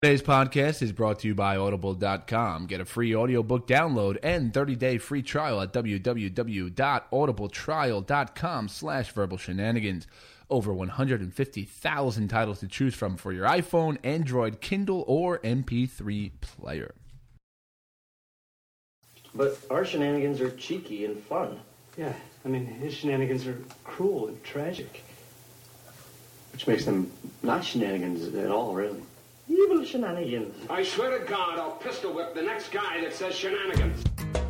Today's podcast is brought to you by Audible.com. Get a free audiobook download and 30-day free trial at www.audibletrial.com/verbalshenanigans. Over 150,000 titles to choose from for your iPhone, Android, Kindle, or MP3 player. But our shenanigans are cheeky and fun. Yeah, I mean, his shenanigans are cruel and tragic. Which makes them not shenanigans at all, really. Evil shenanigans. I swear to God, I'll pistol whip the next guy that says shenanigans.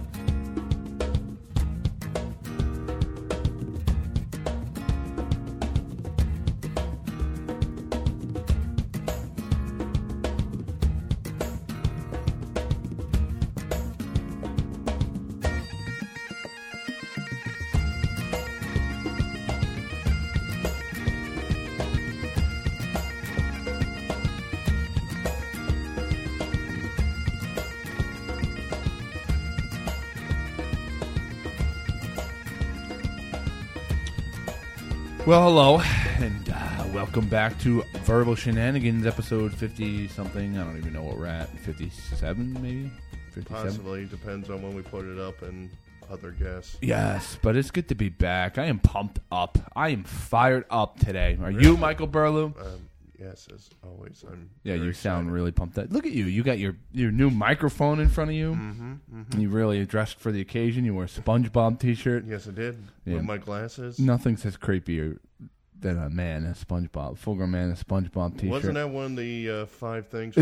Well, hello, and welcome back to Verbal Shenanigans, episode 50-something. I don't even know what we're at. 57, maybe? 57? Possibly. Depends on when we put it up and other guests. Yes, but it's good to be back. I am pumped up. I am fired up today. Are you, Michael Burlew? Yes, as always. Yeah, you sound really pumped up. Look at you. You got your new microphone in front of you. You really dressed for the occasion. You wore a SpongeBob t-shirt. Yes, I did. Yeah. With my glasses. Nothing says creepier than a man in a SpongeBob. Full-grown man in a SpongeBob t-shirt. Wasn't that one of the 5 things?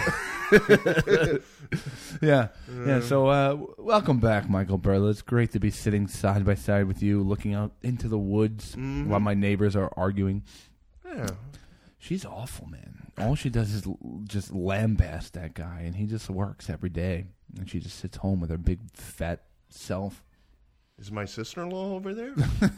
Yeah. Yeah. So welcome back, Michael Burlew. It's great to be sitting side by side with you, looking out into the woods while my neighbors are arguing. Yeah. She's awful, man. All she does is just lambast that guy, and he just works every day. And she just sits home with her big, fat self. Is my sister-in-law over there?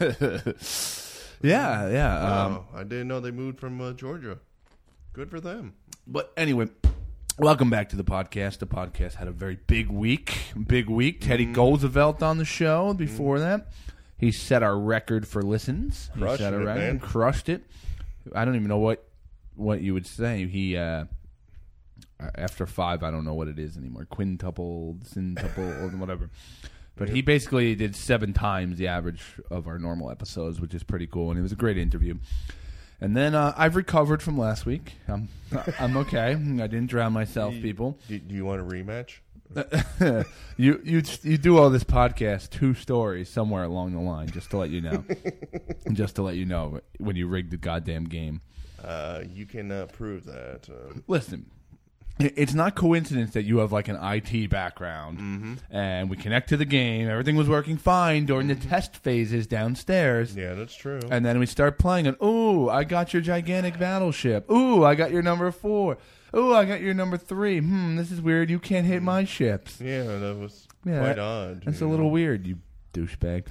Yeah. I didn't know they moved from Georgia. Good for them. But anyway, welcome back to the podcast. The podcast had a very big week. Teddy Goldevelt on the show before that. He set our record for listens. Crushed it, man. Crushed it. I don't even know what you would say. He after 5, I don't know what it is anymore. Quintuple, centuple, or whatever. But he basically did 7 times the average of our normal episodes, which is pretty cool. And it was a great interview. And then I've recovered from last week. I'm okay. I didn't drown myself, people. Do you want a rematch? You do all this podcast 2 stories somewhere along the line, just to let you know. Just to let you know when you rigged the goddamn game. You can prove that. Listen, it's not coincidence that you have like an IT background, and we connect to the game. Everything was working fine during the test phases downstairs. Yeah, that's true. And then we start playing, and ooh, I got your gigantic battleship. Ooh, I got your number 4. Ooh, I got your number 3. This is weird. You can't hit my ships. Yeah, that was quite odd. That's a little weird, you douchebag.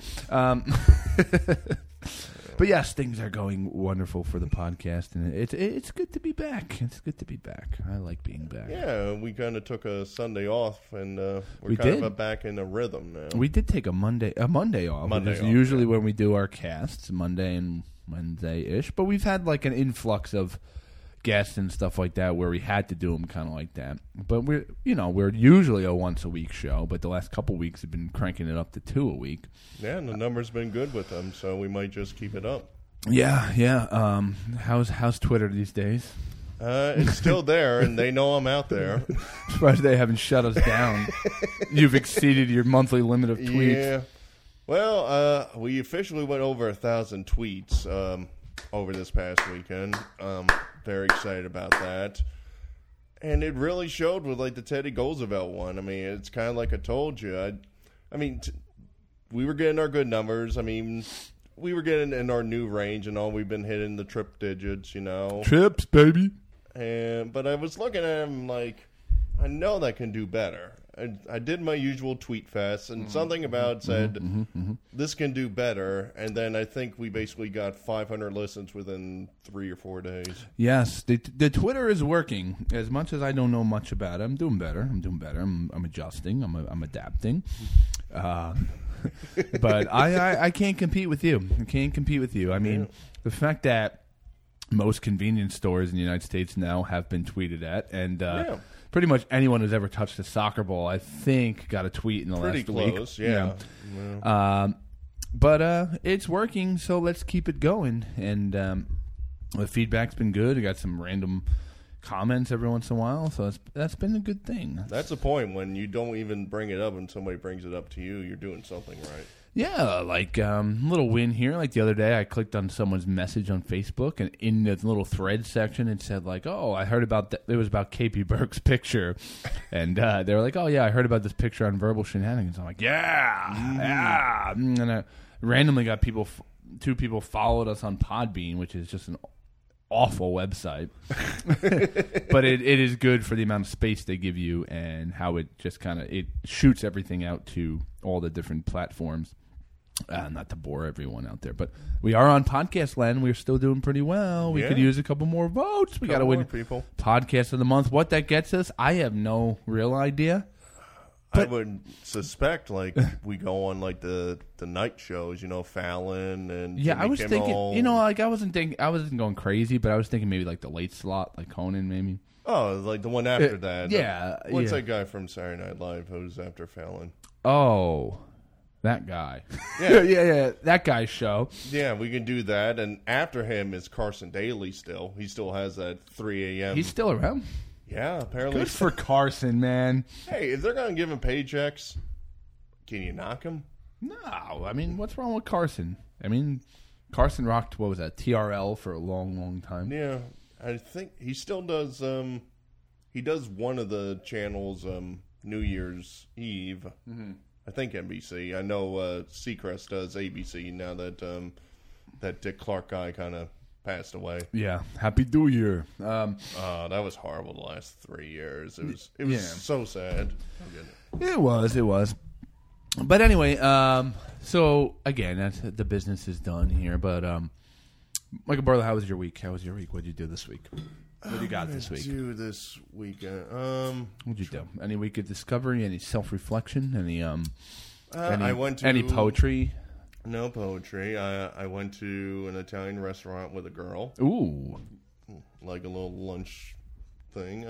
But yes, things are going wonderful for the podcast, and it's good to be back. It's good to be back. I like being back. Yeah, we kind of took a Sunday off, and we're kind of back in a rhythm now. We did take a Monday off. Usually when we do our casts, Monday and Wednesday-ish. But we've had like an influx of guests and stuff like that where we had to do them kind of like that. But we're usually a once-a-week show, but the last couple weeks have been cranking it up to 2 a week. Yeah, and the number's been good with them, so we might just keep it up. Yeah. How's Twitter these days? It's still there, and they know I'm out there. Surprised they haven't shut us down. You've exceeded your monthly limit of tweets. Yeah. Well, we officially went over 1,000 tweets over this past weekend. Very excited about that. And it really showed with like the Teddy Goldevelt one. I mean, it's kind of like I told you. We were getting our good numbers. I mean, we were getting in our new range and all. We've been hitting the trip digits, you know. Trips, baby. But I was looking at him like, I know that can do better. I did my usual tweet fest, and something about said, this can do better. And then I think we basically got 500 listens within 3 or 4 days. Yes, the Twitter is working. As much as I don't know much about it, I'm doing better. I'm adjusting. I'm adapting. But I can't compete with you. I mean, the fact that most convenience stores in the United States now have been tweeted at, and pretty much anyone who's ever touched a soccer ball, I think, got a tweet in the Pretty last week. close, yeah. But it's working, so let's keep it going. And the feedback's been good. I got some random comments every once in a while, so that's been a good thing. That's the point. When you don't even bring it up and somebody brings it up to you, you're doing something right. Yeah, like little win here. Like the other day, I clicked on someone's message on Facebook, and in the little thread section, it said like, "Oh, I heard about that." It was about KP Burke's picture, and they were like, "Oh yeah, I heard about this picture on Verbal Shenanigans." I'm like, "Yeah." And I randomly got two people followed us on Podbean, which is just an awful website, but it is good for the amount of space they give you and how it just kind of it shoots everything out to all the different platforms. Not to bore everyone out there, but we are on Podcast Land. We're still doing pretty well. We could use a couple more votes. We got to win people. Podcast of the Month. What that gets us, I have no real idea. I would suspect like we go on like the night shows, Fallon and Yeah, Jimmy I was Kimmel. thinking, like I wasn't going crazy, but I was thinking maybe like the late slot, like Conan, maybe. Oh, like the one after that. Yeah. What's that guy from Saturday Night Live who's after Fallon? Oh, that guy. Yeah. yeah, that guy's show. Yeah, we can do that. And after him is Carson Daly still. He still has that 3 a.m. He's still around. Yeah, apparently. Good for Carson, man. Hey, if they're going to give him paychecks, can you knock him? No, I mean, what's wrong with Carson? I mean, Carson rocked, what was that, TRL for a long, long time. Yeah, I think he still does. He does one of the channels New Year's Eve. Mm-hmm. I think NBC. I know Seacrest does ABC now that that Dick Clark guy kind of passed away. Yeah, Happy New Year. That was horrible the last 3 years. It was so sad. It was. But anyway, so again, the business is done here. But Michael Barlow, how was your week? What did you do this week? What do you got this week? Do this weekend? What'd you do? Any week of discovery? Any self-reflection? I went to any poetry? No poetry. I went to an Italian restaurant with a girl. Ooh, like a little lunch thing.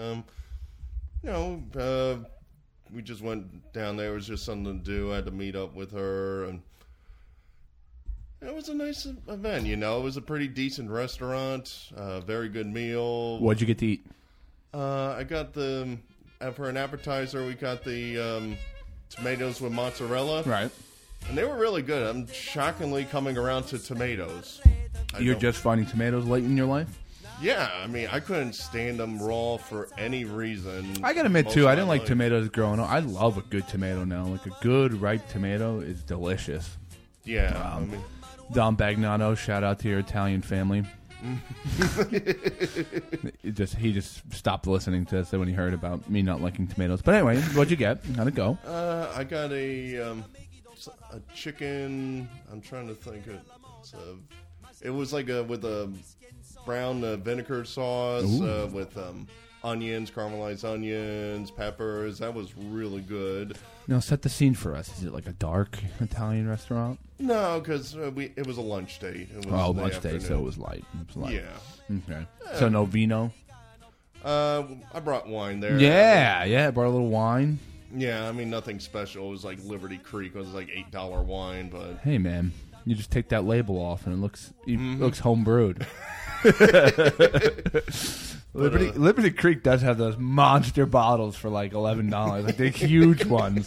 We just went down there. It was just something to do. I had to meet up with her, and it was a nice event. It was a pretty decent restaurant. Very good meal. What'd you get to eat? I got for an appetizer, we got the tomatoes with mozzarella. Right. And they were really good. I'm shockingly coming around to tomatoes. You're just finding tomatoes late in your life? Yeah, I mean, I couldn't stand them raw for any reason. I gotta admit, too, I didn't like tomatoes growing up. I love a good tomato now. Like, a good, ripe tomato is delicious. Yeah. Dom Bagnano, shout out to your Italian family. He just stopped listening to us when he heard about me not liking tomatoes. But anyway, what'd you get? How'd it go? I got a chicken. I'm trying to think. It was like with a brown vinegar sauce with onions, caramelized onions, peppers. That was really good. Now, set the scene for us. Is it like a dark Italian restaurant? No, because it was a lunch date. Lunch date, so it was light. Yeah. Okay. So no vino? I brought wine there. Yeah, I brought a little wine. Yeah, I mean, nothing special. It was like Liberty Creek. It was like $8 wine, but... Hey, man, you just take that label off and it looks home brewed. Liberty Creek does have those monster bottles for like $11, like the huge ones.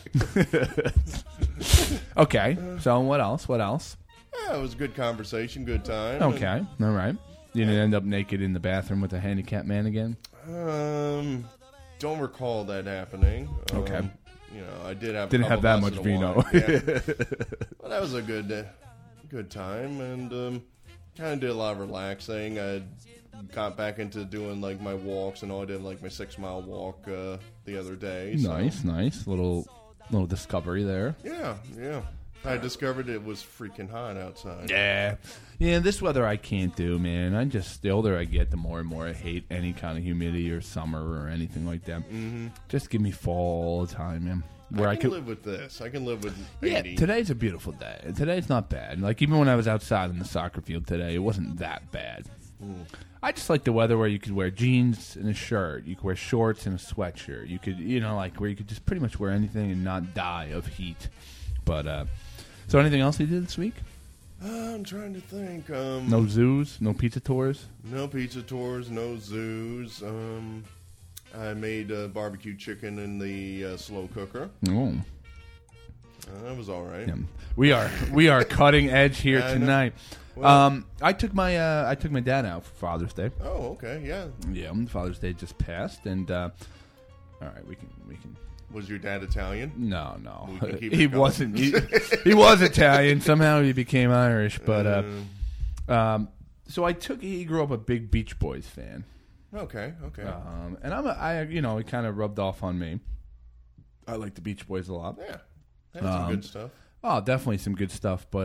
Okay, so what else? Yeah, it was a good conversation, good time. Okay, all right. You didn't end up naked in the bathroom with a handicapped man again? Don't recall that happening. Okay. I did have. Didn't have that much vino. Yeah. Well, that was a good time, and kind of did a lot of relaxing. I got back into doing like my walks and all. I did like my 6-mile walk the other day. So. Nice. Little discovery there. Yeah. I discovered it was freaking hot outside. Yeah. This weather I can't do, man. The older I get, the more and more I hate any kind of humidity or summer or anything like that. Mm-hmm. Just give me fall all the time, man. Where I can live with this. I can live with 80. Yeah, today's a beautiful day. Today's not bad. Like, even when I was outside in the soccer field today, it wasn't that bad. I just like the weather where you could wear jeans and a shirt. You could wear shorts and a sweatshirt. You could, like where you could just pretty much wear anything and not die of heat. But, so anything else you did this week? I'm trying to think. No zoos? No pizza tours? No pizza tours, no zoos. I made barbecue chicken in the slow cooker. Oh. That was all right. Yeah. We are cutting edge here Yeah, I know. tonight. Well- I took my dad out for Father's Day. Oh, okay, yeah. Yeah, Father's Day just passed, and all right, we can. Was your dad Italian? No, We can keep he it going. wasn't. He was Italian. Somehow he became Irish, but so he grew up a big Beach Boys fan. Okay. And it kind of rubbed off on me. I like the Beach Boys a lot. Yeah, that's some good stuff. Oh, definitely some good stuff, but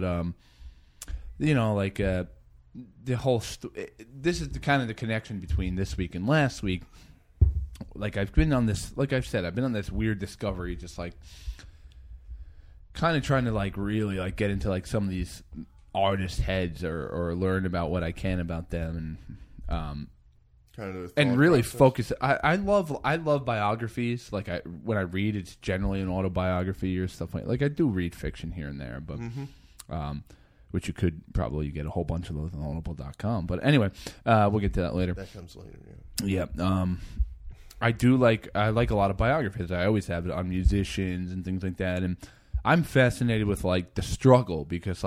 the whole. This is the kind of the connection between this week and last week. Like I've been on this, like I've said, I've been on this weird discovery, just like kind of trying to like really like get into like some of these artist heads or learn about what I can about them and Kind of and really process. focus. I love biographies. Like when I read, it's generally an autobiography or stuff like I do read fiction here and there, but which you could probably get a whole bunch of those on Audible.com. But anyway, we'll get to that later. That comes later. Yeah. Yeah. I like a lot of biographies. I always have it on musicians and things like that. And I'm fascinated with like the struggle because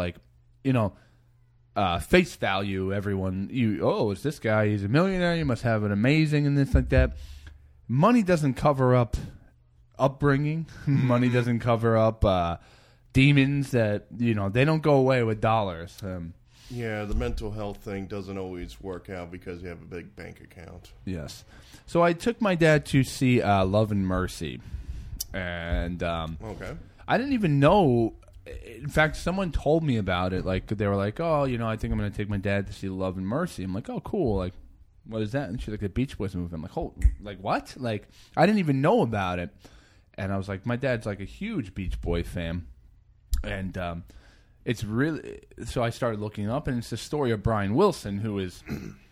face value, everyone, is this guy, he's a millionaire, you must have an amazing and this like that. Money doesn't cover up upbringing. Money doesn't cover up demons that, they don't go away with dollars. Yeah, the mental health thing doesn't always work out because you have a big bank account. Yes. So I took my dad to see Love and Mercy. And Okay. I didn't even know. In fact, someone told me about it. Like they were like, "Oh, I think I'm going to take my dad to see Love and Mercy." I'm like, "Oh, cool. Like, what is that?" And she's like, "The Beach Boys movie." I'm like, "Oh, like what?" Like I didn't even know about it. And I was like, "My dad's like a huge Beach Boy fan," and it's really. So I started looking up, and it's the story of Brian Wilson, who is,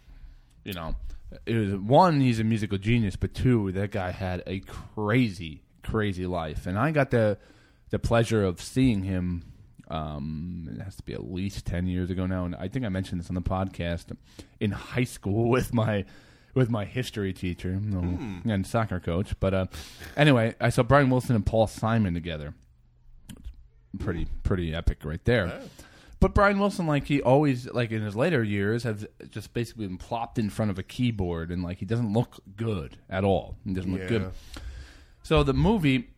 one, he's a musical genius, but two, that guy had a crazy life, and I got the pleasure of seeing him. It has to be at least 10 years ago now, and I think I mentioned this on the podcast in high school with my history teacher and soccer coach. But anyway, I saw Brian Wilson and Paul Simon together. Pretty epic right there. Yeah. But Brian Wilson, like he always, like in his later years, has just basically been plopped in front of a keyboard, and like he doesn't look good at all. He doesn't look good. So the movie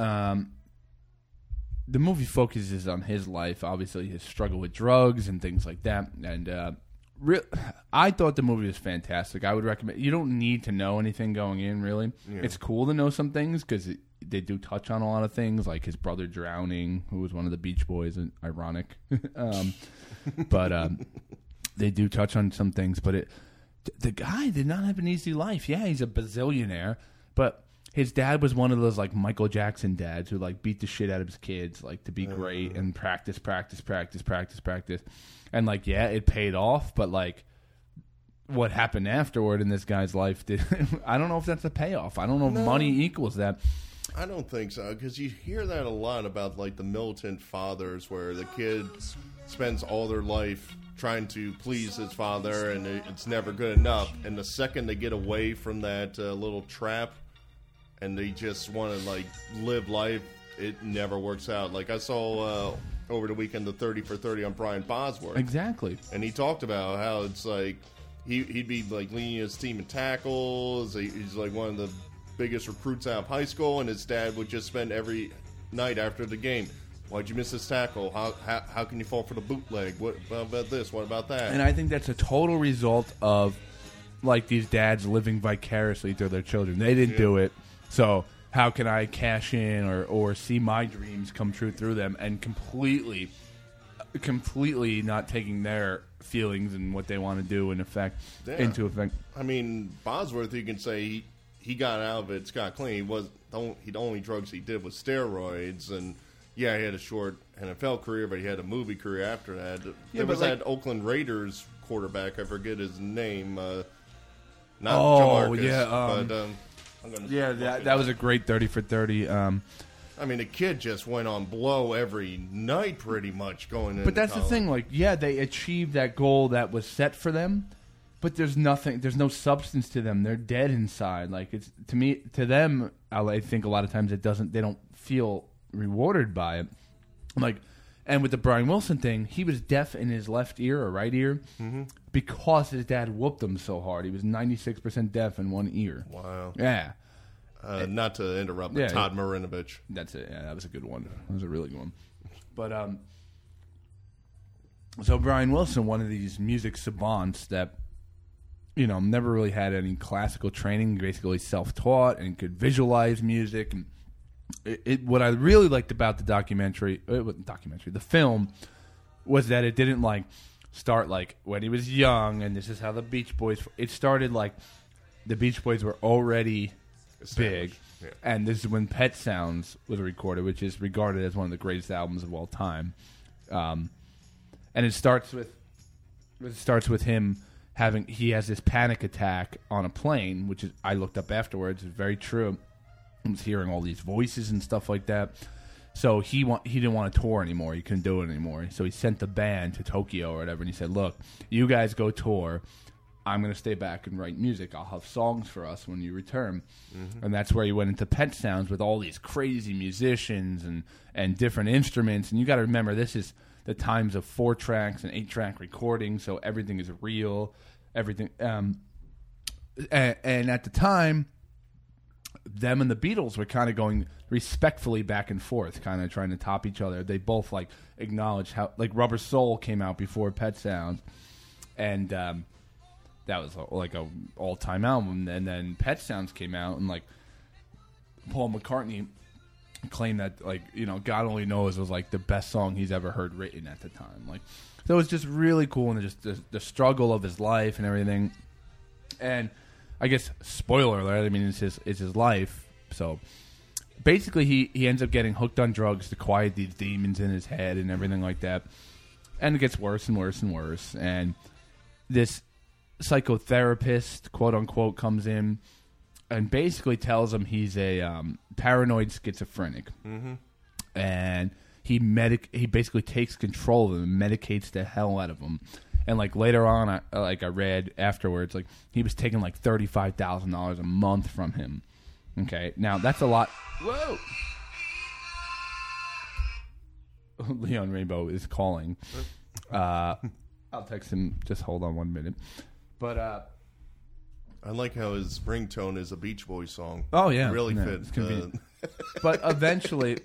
focuses on his life, obviously his struggle with drugs and things like that. And I thought the movie was fantastic. I would recommend. You don't need to know anything going in, really. Yeah. It's cool to know some things because they do touch on a lot of things, like his brother drowning, who was one of the Beach Boys. Ironic, but they do touch on some things. But the guy did not have an easy life. Yeah, he's a bazillionaire, but his dad was one of those like Michael Jackson dads who like beat the shit out of his kids, like to be great and practice. And like, yeah, it paid off, but like what happened afterward in this guy's life, I don't know if that's a payoff. I don't know if money equals that. I don't think so, because you hear that a lot about like the militant fathers where the kid spends all their life trying to please his father and it's never good enough. And the second they get away from that little trap, and they just want to like live life, it never works out. Like I saw over the weekend the 30 for 30 on Brian Bosworth. Exactly. And he talked about how it's like he'd be like leading his team in tackles. He's like one of the biggest recruits out of high school, and his dad would just spend every night after the game, why'd you miss this tackle? How can you fall for the bootleg? What about this? What about that? And I think that's a total result of like these dads living vicariously through their children. They didn't do it. So how can I cash in or see my dreams come true through them, and completely not taking their feelings and what they want to do into effect. I mean, Bosworth, you can say he got out of it scot clean. The only drugs he did was steroids, and yeah, he had a short NFL career, but he had a movie career after that. There was that Oakland Raiders quarterback. I forget his name. Not Oh, Jamarcus, yeah, but I'm gonna that was a great 30 for 30. I mean, the kid just went on blow every night, pretty much going in. But that's the thing. Like, yeah, they achieved that goal that was set for them, but there's nothing. There's no substance to them. They're dead inside. Like, it's to them. I think a lot of times they don't feel rewarded by it. Like, and with the Brian Wilson thing, he was deaf in his left ear or right ear because his dad whooped him so hard. He was 96% deaf in one ear. Wow. Yeah. Not to interrupt, but Todd Marinovich. That's it. Yeah, that was a good one. That was a really good one. But so Brian Wilson, one of these music savants that never really had any classical training, basically self-taught and could visualize music. And what I really liked about the film, was that it didn't start when he was young and this is how the Beach Boys. It started the Beach Boys were already big, and this is when Pet Sounds was recorded, which is regarded as one of the greatest albums of all time. And it starts with him he has this panic attack on a plane, which is I looked up afterwards. It's very true. He was hearing all these voices and stuff like that. So he didn't want to tour anymore. He couldn't do it anymore. So he sent the band to Tokyo or whatever, and he said, "Look, you guys go tour. I'm going to stay back and write music. I'll have songs for us when you return." And that's where he went into Pet Sounds with all these crazy musicians and different instruments. And you got to remember, this is the times of 4-tracks and 8-track recording, so everything is real. Everything. And at the time, them and the Beatles were kind of going respectfully back and forth, kind of trying to top each other. They both acknowledged how Rubber Soul came out before Pet Sounds, and that was a all-time album. And then Pet Sounds came out, and Paul McCartney claimed that God Only Knows was the best song he's ever heard written at the time. So it was just really cool, and just the struggle of his life and everything. And I guess spoiler alert, I mean it's his life. So basically he ends up getting hooked on drugs to quiet these demons in his head and everything like that. And it gets worse and worse and worse. And this psychotherapist, quote unquote, comes in and basically tells him he's a paranoid schizophrenic. And he basically takes control of him and medicates the hell out of him. And later on, I read afterwards, he was taking $35,000 a month from him. Okay, now that's a lot. Whoa! Leon Rainbow is calling. I'll text him. Just hold on 1 minute. But I like how his ringtone is a Beach Boys song. Oh yeah, it really fits. fits. But eventually,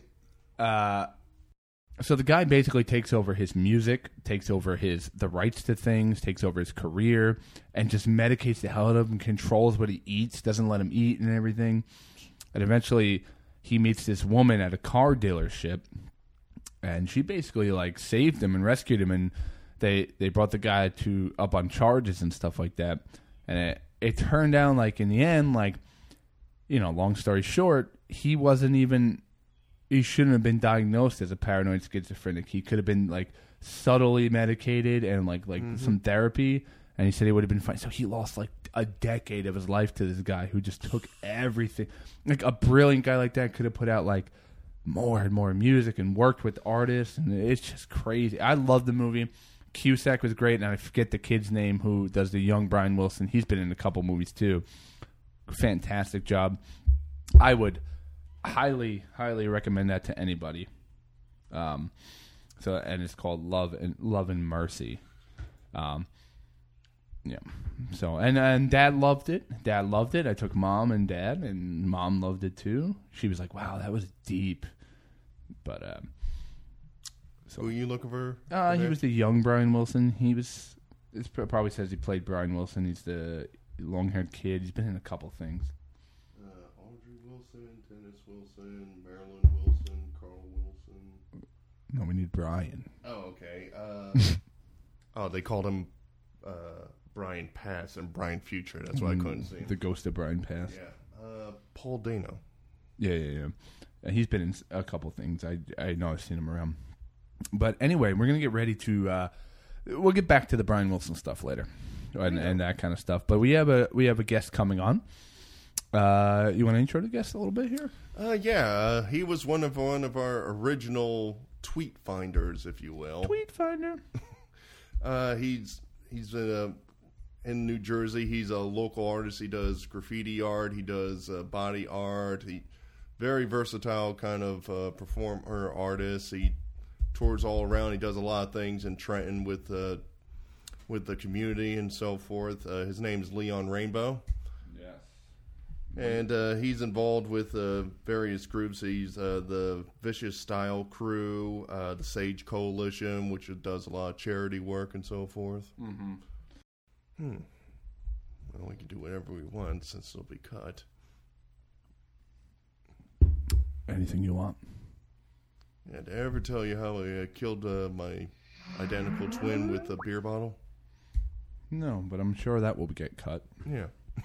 so the guy basically takes over his music, takes over the rights to things, takes over his career, and just medicates the hell out of him, controls what he eats, doesn't let him eat and everything. And eventually he meets this woman at a car dealership, and she basically saved him and rescued him, and they brought the guy up on charges and stuff like that. And it turned out in the end, long story short, he shouldn't have been diagnosed as a paranoid schizophrenic. He could have been subtly medicated and some therapy, and he said he would have been fine. So he lost a decade of his life to this guy who just took everything. A brilliant guy like that could have put out more and more music and worked with artists, and it's just crazy. I love the movie. Cusack was great, and I forget the kid's name who does the young Brian Wilson. He's been in a couple movies too. Fantastic job. I would highly recommend that to anybody. And it's called Love and Mercy. Yeah. So and Dad loved it. I took Mom and Dad, and Mom loved it too. She was like, "Wow, that was deep." But so who are you looking for? He was the young Brian Wilson. It probably says he played Brian Wilson. He's the long-haired kid. He's been in a couple things. Audrey Wilson, Dennis Wilson, Marilyn Wilson, Carl Wilson. No, we need Brian. Oh, okay. They called him Brian Pass and Brian Future. That's why I couldn't see him. The ghost of Brian Pass. Yeah. Paul Dano. Yeah. He's been in a couple things. I know I've seen him around. But anyway, we're going to get ready to we'll get back to the Brian Wilson stuff later, and that kind of stuff. But we have a guest coming on. You want to intro the guest a little bit here? He was one of our original tweet finders, if you will. Tweet finder. He's in New Jersey. He's a local artist. He does graffiti art. He does body art. He very versatile kind of performer artist. He tours all around. He does a lot of things in Trenton with the community and so forth. His name is Leon Rainbow. Yes. And he's involved with various groups. He's the Vicious Style Crew, the Sage Coalition, which does a lot of charity work and so forth. Mm-hmm. Well, we can do whatever we want since it'll be cut. Anything you want. Yeah, did I ever tell you how I killed my identical twin with a beer bottle? No, but I'm sure that will get cut. Yeah.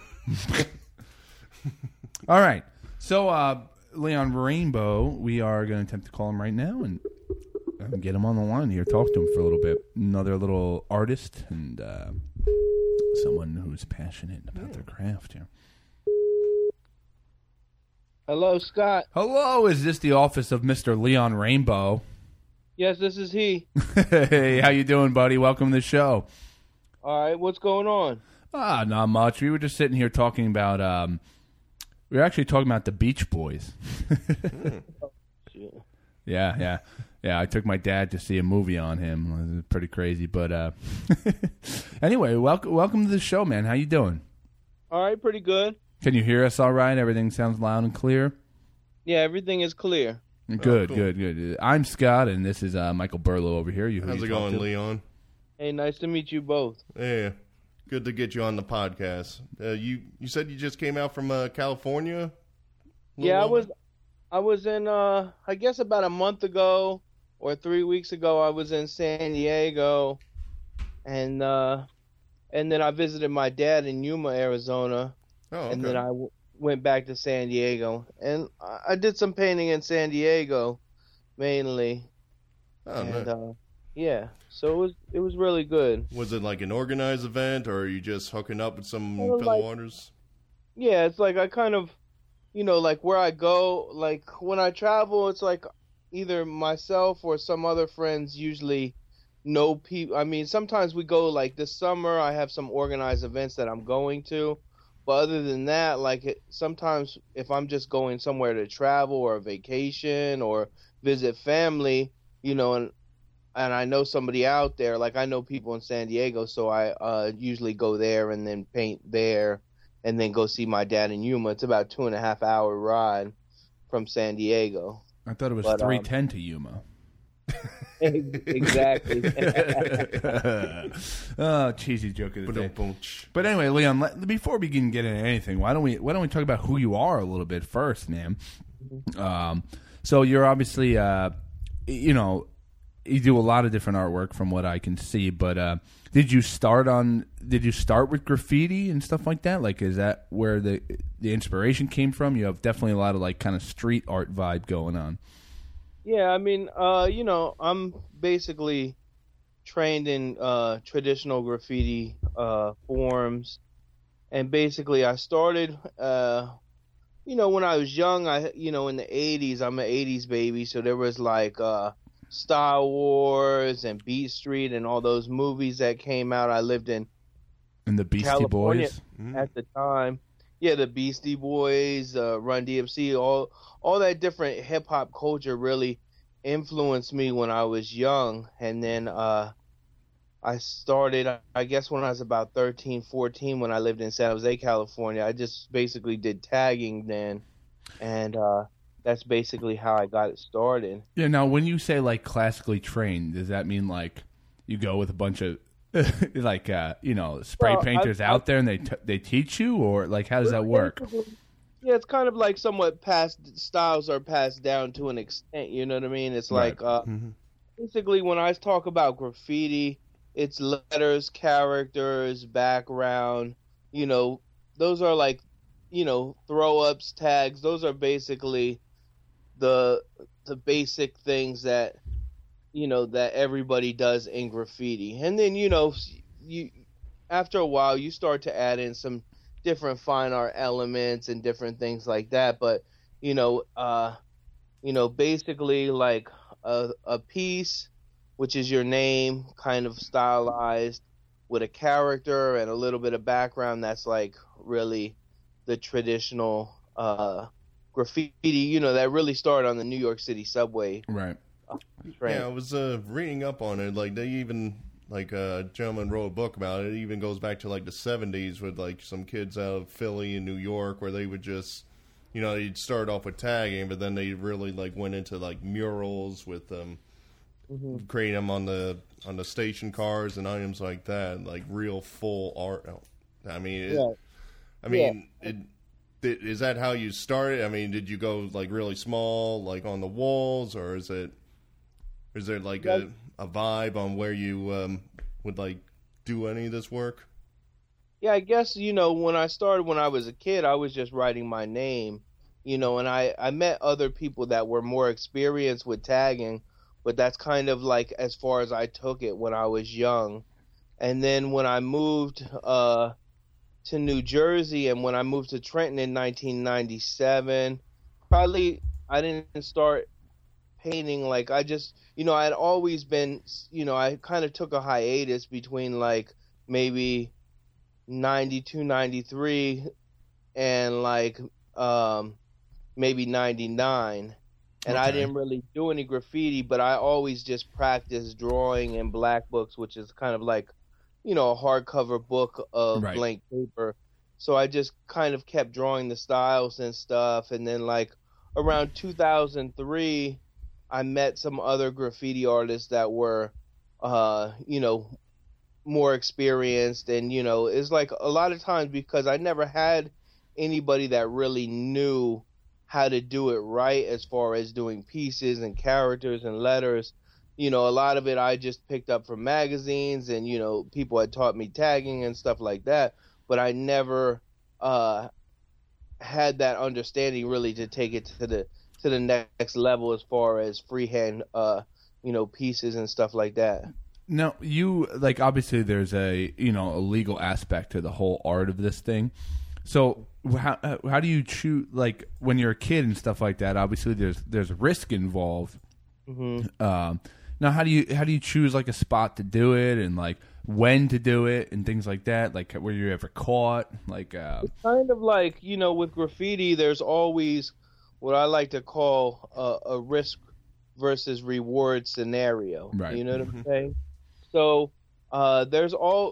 All right. So, Leon Rainbow, we are going to attempt to call him right now and get him on the line here, talk to him for a little bit. Another little artist and someone who's passionate about their craft here. Hello, Scott. Hello, is this the office of Mr. Leon Rainbow? Yes, this is he. Hey, how you doing, buddy? Welcome to the show. All right, what's going on? Not much. We were just sitting here talking about, we were actually talking about the Beach Boys. Yeah. I took my dad to see a movie on him. It was pretty crazy, but anyway, welcome to the show, man. How you doing? All right, pretty good. Can you hear us all right? Everything sounds loud and clear? Yeah, everything is clear. Good, cool. good. I'm Scott, and this is Michael Burlow over here. How's it going, Leon? Hey, nice to meet you both. Yeah, good to get you on the podcast. You said you just came out from California? Yeah, I was in, I guess about a month ago or 3 weeks ago, I was in San Diego, and then I visited my dad in Yuma, Arizona. Oh, okay. And then I went back to San Diego, and I did some painting in San Diego, mainly. Oh, and nice. yeah, so it was really good. Was it like an organized event, or are you just hooking up with some Well, fellow artists? Yeah, it's like I kind of, like where I go, like when I travel, it's like either myself or some other friends usually know people. I mean, sometimes we go, like this summer, I have some organized events that I'm going to. But other than that, sometimes if I'm just going somewhere to travel or vacation or visit family, and I know somebody out there, like I know people in San Diego, so I usually go there and then paint there and then go see my dad in Yuma. It's about 2.5 hour ride from San Diego. I thought it was 3:10 to Yuma. Exactly. Oh, cheesy joke of the day. Ba-dum-bum. But anyway, Leon, before we can get into anything, why don't we talk about who you are a little bit first, man? So you're obviously, you do a lot of different artwork from what I can see. But did you start with graffiti and stuff like that? Like, is that where the inspiration came from? You have definitely a lot of like kind of street art vibe going on. Yeah, I mean, I'm basically trained in traditional graffiti forms, and basically I started, when I was young. In the '80s, I'm an '80s baby, so there was like Star Wars and Beat Street and all those movies that came out. I lived in the Beastie California Boys at the time. Yeah, the Beastie Boys, Run DMC, all that different hip hop culture really influenced me when I was young. And then I started, I guess, when I was about 13, 14, when I lived in San Jose, California. I just basically did tagging then, and that's basically how I got it started. Yeah. Now, when you say like classically trained, does that mean like you go with a bunch of like spray painters out there and they teach you, or like how does that work? Yeah, it's kind of like somewhat styles are passed down to an extent. You know what I mean? It's Right. like basically when I talk about graffiti, it's letters, characters, background. Those are like throw ups, tags. Those are basically the basic things that that everybody does in graffiti. And then, you after a while you start to add in some different fine art elements and different things like that. But, basically like a piece, which is your name, kind of stylized with a character and a little bit of background. That's like really the traditional graffiti, that really started on the New York City subway. Right. Train. Yeah, I was reading up on it. Like they even a gentleman wrote a book about it. It even goes back to like the 70s with like some kids out of Philly and New York where they would just, they'd start off with tagging, but then they really like went into like murals with creating them on the station cars and items like that, like real full art. I mean, is that how you started? I mean, did you go like really small, like on the walls, or is there like a vibe on where you would like do any of this work? Yeah, I guess, when I started when I was a kid, I was just writing my name, and I met other people that were more experienced with tagging, but that's kind of like as far as I took it when I was young. And then when I moved to New Jersey and when I moved to Trenton in 1997, probably I didn't start painting like I just, I'd always been, I kind of took a hiatus between like maybe 92, 93 and like maybe 99. And I didn't really do any graffiti, but I always just practiced drawing in black books, which is kind of like, a hardcover book of blank paper. So I just kind of kept drawing the styles and stuff. And then like around 2003, I met some other graffiti artists that were, more experienced. And, it's like a lot of times because I never had anybody that really knew how to do it right as far as doing pieces and characters and letters. A lot of it I just picked up from magazines and, people had taught me tagging and stuff like that. But I never had that understanding really to take it to the next level as far as freehand, pieces and stuff like that. Now, you, like, obviously there's a legal aspect to the whole art of this thing. So how do you choose, like, when you're a kid and stuff like that, obviously there's risk involved. Mm-hmm. Now, how do you choose, like, a spot to do it and, like, when to do it and things like that? Like, were you ever caught? Like, it's kind of like, with graffiti, there's always what I like to call a risk versus reward scenario. Right. You know what I'm saying? So there's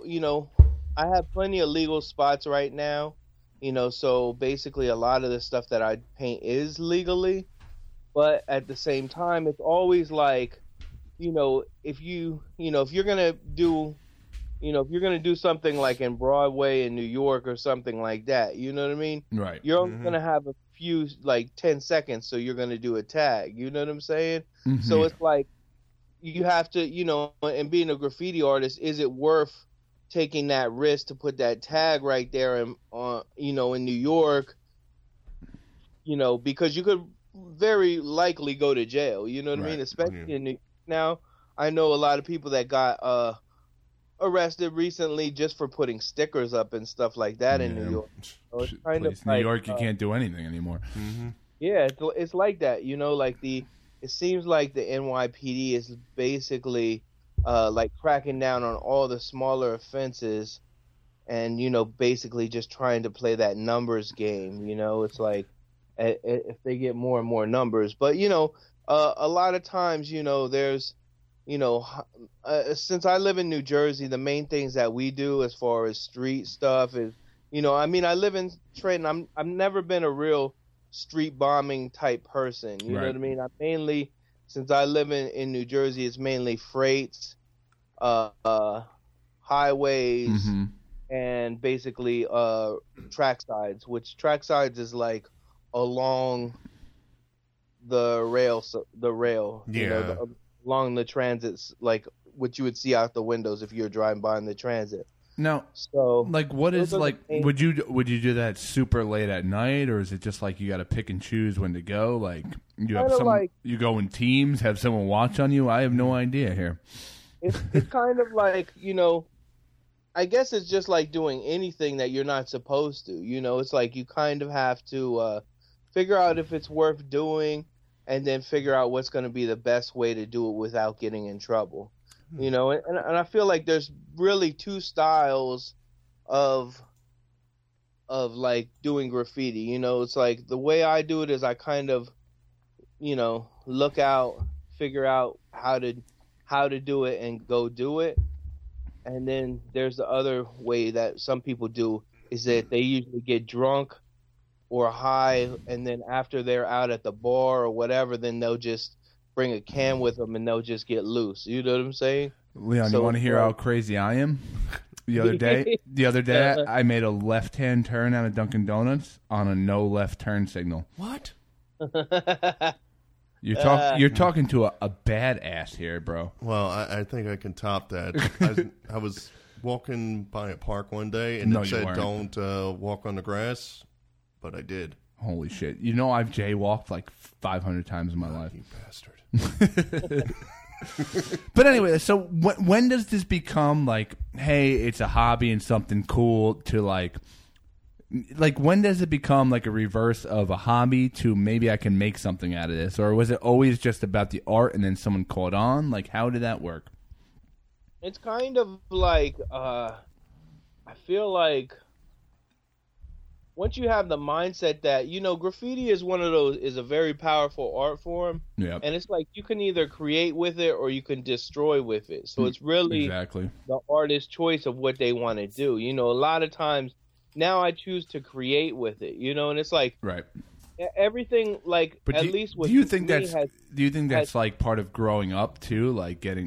I have plenty of legal spots right now. So basically a lot of the stuff that I paint is legally, but at the same time, it's always like, if you're going to do something like in Broadway in New York or something like that, you know what I mean? Right. You're only going to have a few, like 10 seconds. So you're going to do a tag, you know what I'm saying? Mm-hmm. So it's like, you have to, and being a graffiti artist, is it worth taking that risk to put that tag right there in New York, because you could very likely go to jail, you know what I mean? Especially in now, I know a lot of people that got arrested recently just for putting stickers up and stuff like that in New York. So it's kind of New York, you can't do anything anymore. Mm-hmm. Yeah, it's like that, it seems like the NYPD is basically like cracking down on all the smaller offenses and, basically just trying to play that numbers game. It's like if they get more and more numbers. But, a lot of times, there's, since I live in New Jersey, the main things that we do as far as street stuff is, I live in Trenton. I've never been a real street bombing type person. You know what I mean? I mainly, since I live in New Jersey, it's mainly freights, highways, mm-hmm. and basically track sides, which track sides is like along the rail, along the transits, like what you would see out the windows if you're driving by in the transit. Now, So like, what is those are the like? main- Would you do that super late at night, or is it just like you got to pick and choose when to go? Like you have Kinda some, like- you go in teams, have someone watch on you. I have no idea here. it's kind of like, I guess it's just like doing anything that you're not supposed to. It's like you kind of have to figure out if it's worth doing, and then figure out what's going to be the best way to do it without getting in trouble. And I feel like there's really two styles of like doing graffiti. It's like the way I do it is I kind of, look out, figure out how to do it and go do it. And then there's the other way that some people do, is that they usually get drunk or high, and then after they're out at the bar or whatever, then they'll just bring a can with them and they'll just get loose. You know what I'm saying? Leon, So, you want to hear how crazy I am? The other day, I made a left-hand turn out of Dunkin' Donuts on a no left turn signal. What? You're talking to a badass here, bro. Well, I think I can top that. I was walking by a park one day, and No, it you said, weren't. "Don't walk on the grass," but I did. Holy shit! I've jaywalked like 500 times in my life. You bastard. But anyway, so when does this become like, hey, it's a hobby and something cool, to like when does it become like a reverse of a hobby to maybe I can make something out of this? Or was it always just about the art and then someone caught on? Like, how did that work? It's kind of like, I feel like once you have the mindset that, graffiti is is a very powerful art form. Yeah. And it's like you can either create with it or you can destroy with it. So it's really Exactly. the artist's choice of what they want to do. A lot of times now I choose to create with it, and it's like Right. everything, like, But at do, least with do you think me that's has, do you think that's like part of growing up too, like getting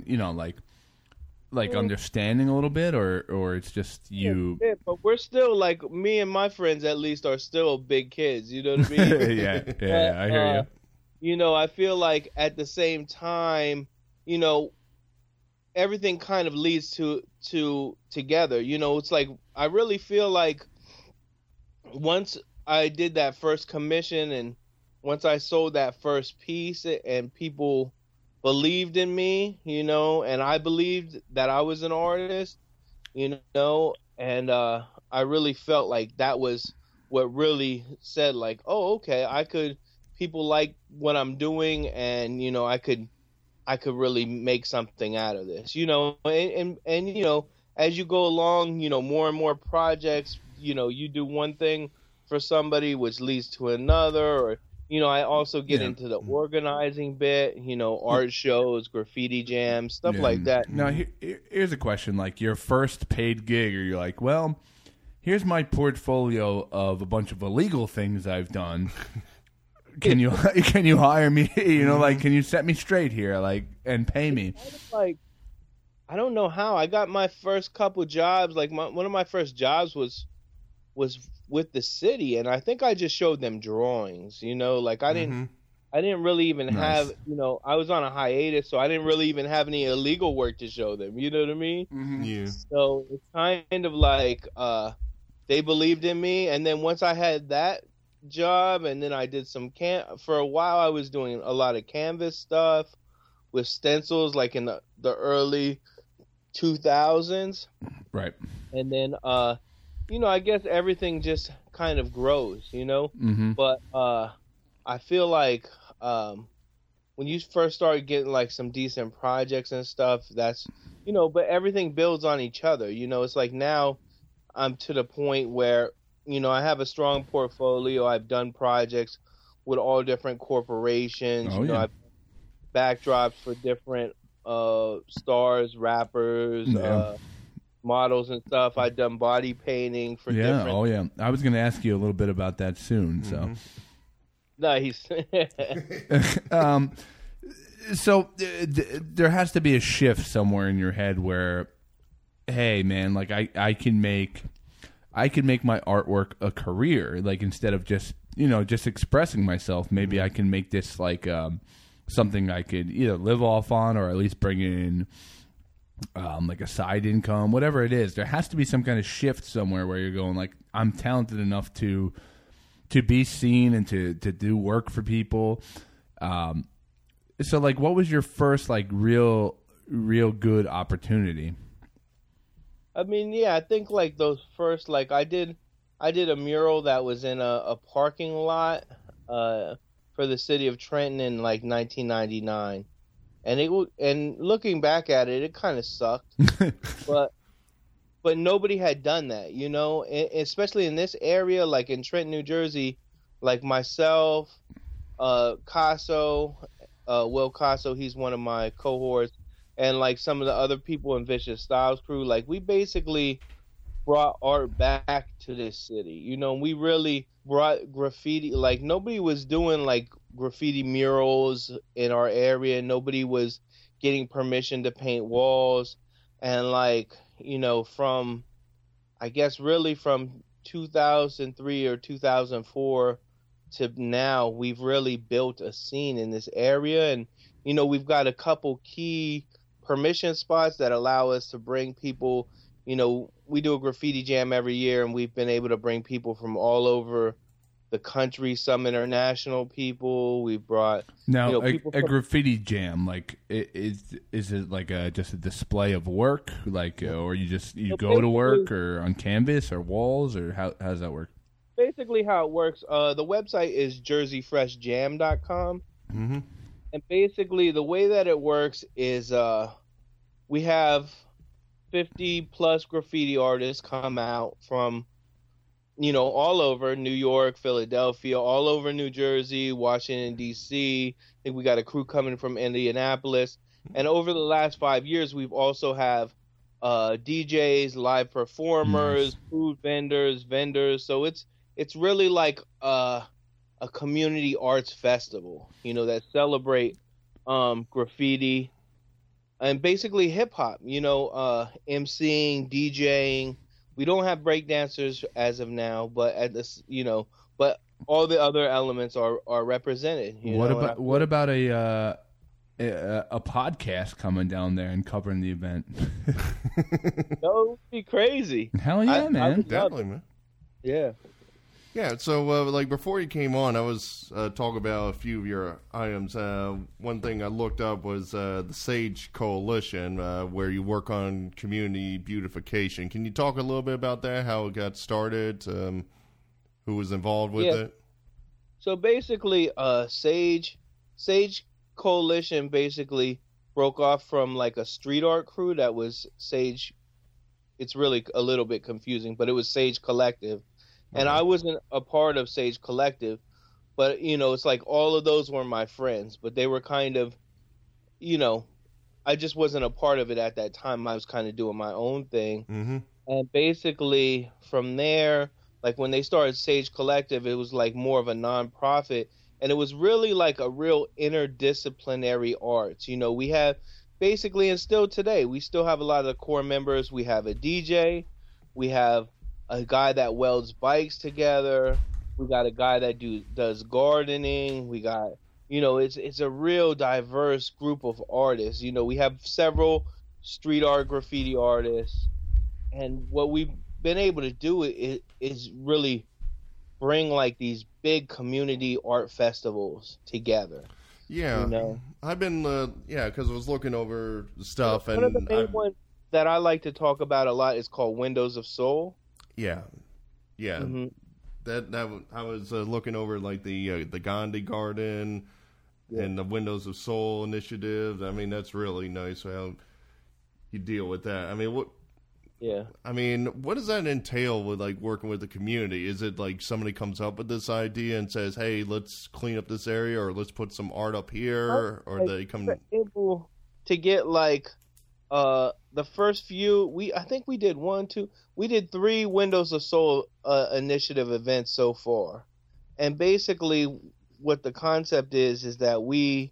like understanding a little bit, or it's just you? Yeah, but we're still, like, me and my friends at least are still big kids. You know what I mean? yeah, I hear you. I feel like at the same time, everything kind of leads to together. It's like I really feel like once I did that first commission and once I sold that first piece and people believed in me, and I believed that I was an artist, and I really felt like that was what really said, like, oh, okay, people like what I'm doing, and, I could really make something out of this, and as you go along, more and more projects, you do one thing for somebody, which leads to another, or, I also get into the organizing bit, art shows, graffiti jams, stuff like that. Now, here's a question. Like, your first paid gig, or you're like, well, here's my portfolio of a bunch of illegal things I've done. Can you hire me? Like, can you set me straight here, like, and pay me? Like, I don't know how. I got my first couple jobs. Like, one of my first jobs was with the city, and I think I just showed them drawings. Like, I didn't really even have. I was on a hiatus, so I didn't really even have any illegal work to show them. You know what I mean? Yeah. So it's kind of like they believed in me, and then once I had that job, and then I did some for a while I was doing a lot of canvas stuff with stencils, like in the early 2000s, Right. and then I guess everything just kind of grows, but I feel like when you first start getting like some decent projects and stuff, that's but everything builds on each other. It's like now I'm to the point where I have a strong portfolio. I've done projects with all different corporations. Oh, yeah. I've backdrops for different stars, rappers, models and stuff. I've done body painting for different. Oh yeah. I was going to ask you a little bit about that soon. So, Nice. so there has to be a shift somewhere in your head where, hey man, like I can make my artwork a career. Like, instead of just expressing myself, maybe I can make this like something I could either live off on, or at least bring in like a side income, whatever it is. There has to be some kind of shift somewhere where you're going like, I'm talented enough to be seen and to do work for people. So like, what was your first like real good opportunity? I mean, yeah, I think like those first, like I did a mural that was in a parking lot for the city of Trenton in like 1999, and looking back at it, it kind of sucked, but nobody had done that, you know, especially in this area, like in Trenton, New Jersey, like myself, Casso, Will Casso, he's one of my cohorts, and like some of the other people in Vicious Styles crew, like we basically brought art back to this city. You know, we really brought graffiti. Like nobody was doing like graffiti murals in our area. Nobody was getting permission to paint walls. And like, you know, from, I guess really from 2003 or 2004 to now, we've really built a scene in this area. And, you know, we've got a couple key permission spots that allow us to bring people. You know, we do a graffiti jam every year, and we've been able to bring people from all over the country, some international people. We brought now people a graffiti jam. Like, is it like just a display of work, like, or you go to work or on canvas or walls, or how does that work? Basically, how it works. The website is jerseyfreshjam.com. Mm-hmm. And basically, the way that it works is we have 50-plus graffiti artists come out from, you know, all over New York, Philadelphia, all over New Jersey, Washington, D.C. I think we got a crew coming from Indianapolis. And over the last 5 years, we've also have DJs, live performers, food vendors. So it's really like a community arts festival, you know, that celebrate graffiti and basically hip hop, you know, MCing, DJing. We don't have breakdancers as of now, but at this, you know, but all the other elements are represented. What about a podcast coming down there and covering the event? That would be crazy. Hell yeah, man! Definitely, man. Yeah. Yeah, so like before you came on, I was talking about a few of your items. One thing I looked up was the Sage Coalition, where you work on community beautification. Can you talk a little bit about that, how it got started, who was involved with it? So basically, Sage Coalition basically broke off from like a street art crew that was Sage. It's really a little bit confusing, but it was Sage Collective. And I wasn't a part of Sage Collective, but, you know, it's like all of those were my friends, but they were kind of, you know, I just wasn't a part of it at that time. I was kind of doing my own thing. Mm-hmm. And basically from there, like when they started Sage Collective, it was like more of a nonprofit, and it was really like a real interdisciplinary arts. You know, we have basically, and still today, we still have a lot of the core members. We have a DJ, we have a guy that welds bikes together. We got a guy that does gardening. We got, you know, it's a real diverse group of artists. You know, we have several street art graffiti artists, and what we've been able to do is really bring like these big community art festivals together. Yeah, you know? I've been because I was looking over stuff, and one of the main ones that I like to talk about a lot is called Windows of Soul. Yeah. Mm-hmm. That I was looking over like the Gandhi Garden and the Windows of Soul initiative. I mean, that's really nice how you deal with that. I mean, what? Yeah. I mean, what does that entail with like working with the community? Is it like somebody comes up with this idea and says, "Hey, let's clean up this area, or let's put some art up here," or they come able to get like the first few, I think we did 3 Windows of Soul initiative events so far. And basically what the concept is that we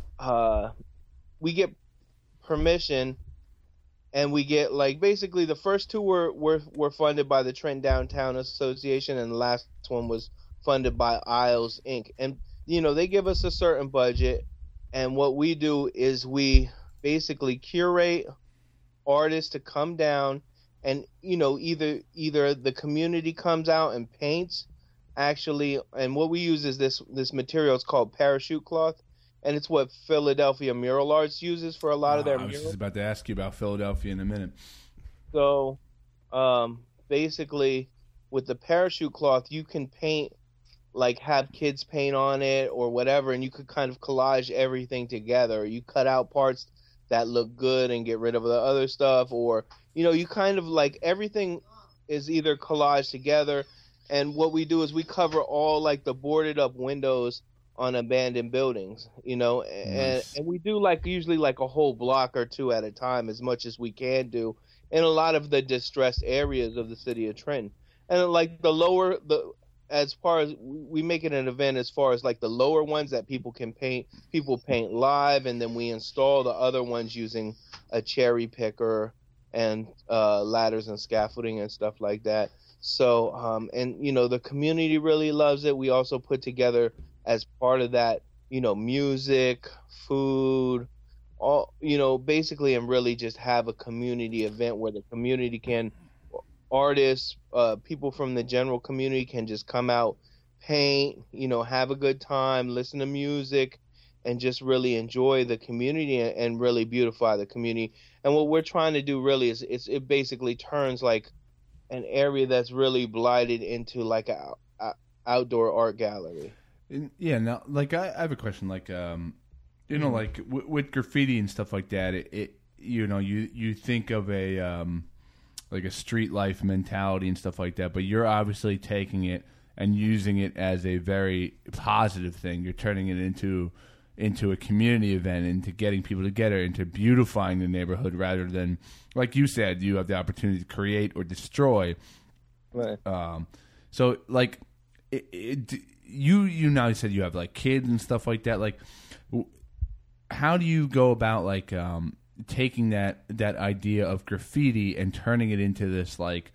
get permission, and we get like, basically the first 2 were funded by the Trent Downtown Association, and the last one was funded by Isles Inc. And, you know, they give us a certain budget, and what we do is we basically curate artists to come down and, you know, either the community comes out and paints actually, and what we use is this material. It's called parachute cloth, and it's what Philadelphia Mural Arts uses for a lot of their I was murals. just about to ask you about Philadelphia in a minute. So basically with the parachute cloth, you can paint, like have kids paint on it or whatever, and you could kind of collage everything together. You cut out parts that look good and get rid of the other stuff, or, you know, you kind of like everything is either collaged together. And what we do is we cover all like the boarded up windows on abandoned buildings, you know, and we do like usually like a whole block or two at a time, as much as we can do in a lot of the distressed areas of the city of Trenton. And like as far as we make it an event, as far as like the lower ones that people can paint, people paint live, and then we install the other ones using a cherry picker and ladders and scaffolding and stuff like that. So, and, you know, the community really loves it. We also put together as part of that, you know, music, food, all, you know, basically, and really just have a community event where the community can, artists, people from the general community can just come out, paint, you know, have a good time, listen to music, and just really enjoy the community and really beautify the community. And what we're trying to do really is it basically turns like an area that's really blighted into like a outdoor art gallery. Yeah, now, like I have a question. Like, you know, like with graffiti and stuff like that, it you know, you think of a like a street life mentality and stuff like that, but you're obviously taking it and using it as a very positive thing. You're turning it into a community event, into getting people together, into beautifying the neighborhood, rather than, like you said, you have the opportunity to create or destroy. Right. So, like, you now said you have like kids and stuff like that. Like, how do you go about like taking that idea of graffiti and turning it into this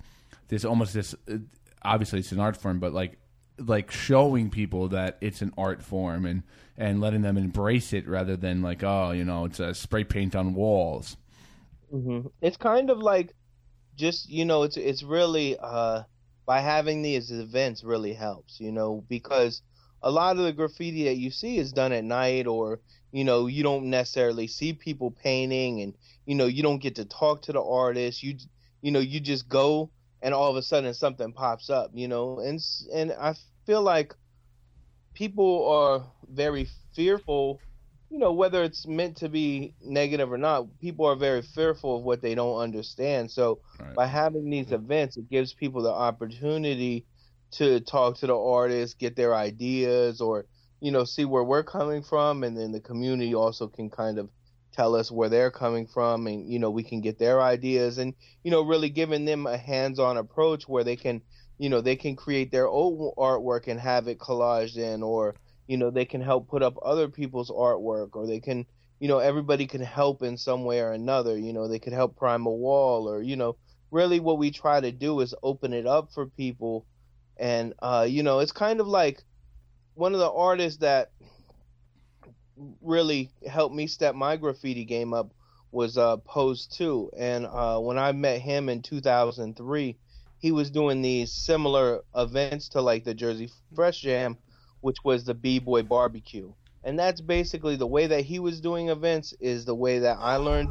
obviously it's an art form, but like showing people that it's an art form and letting them embrace it, rather than like, oh, you know, it's a spray paint on walls. Mm-hmm. It's kind of like just, you know, it's really by having these events really helps, you know, because a lot of the graffiti that you see is done at night, or, you know, you don't necessarily see people painting, and, you know, you don't get to talk to the artist. You know, you just go and all of a sudden something pops up, you know, and I feel like people are very fearful, you know, whether it's meant to be negative or not. People are very fearful of what they don't understand. So by having these events, it gives people the opportunity to talk to the artists, get their ideas, or, you know, see where we're coming from, and then the community also can kind of tell us where they're coming from, and, you know, we can get their ideas, and, you know, really giving them a hands-on approach where they can, you know, they can create their own artwork and have it collaged in, or, you know, they can help put up other people's artwork, or they can, you know, everybody can help in some way or another. You know, they could help prime a wall, or, you know, really what we try to do is open it up for people. And, you know, it's kind of like one of the artists that really helped me step my graffiti game up was Pose 2. And when I met him in 2003, he was doing these similar events to like the Jersey Fresh Jam, which was the B-Boy Barbecue. And that's basically the way that he was doing events is the way that I learned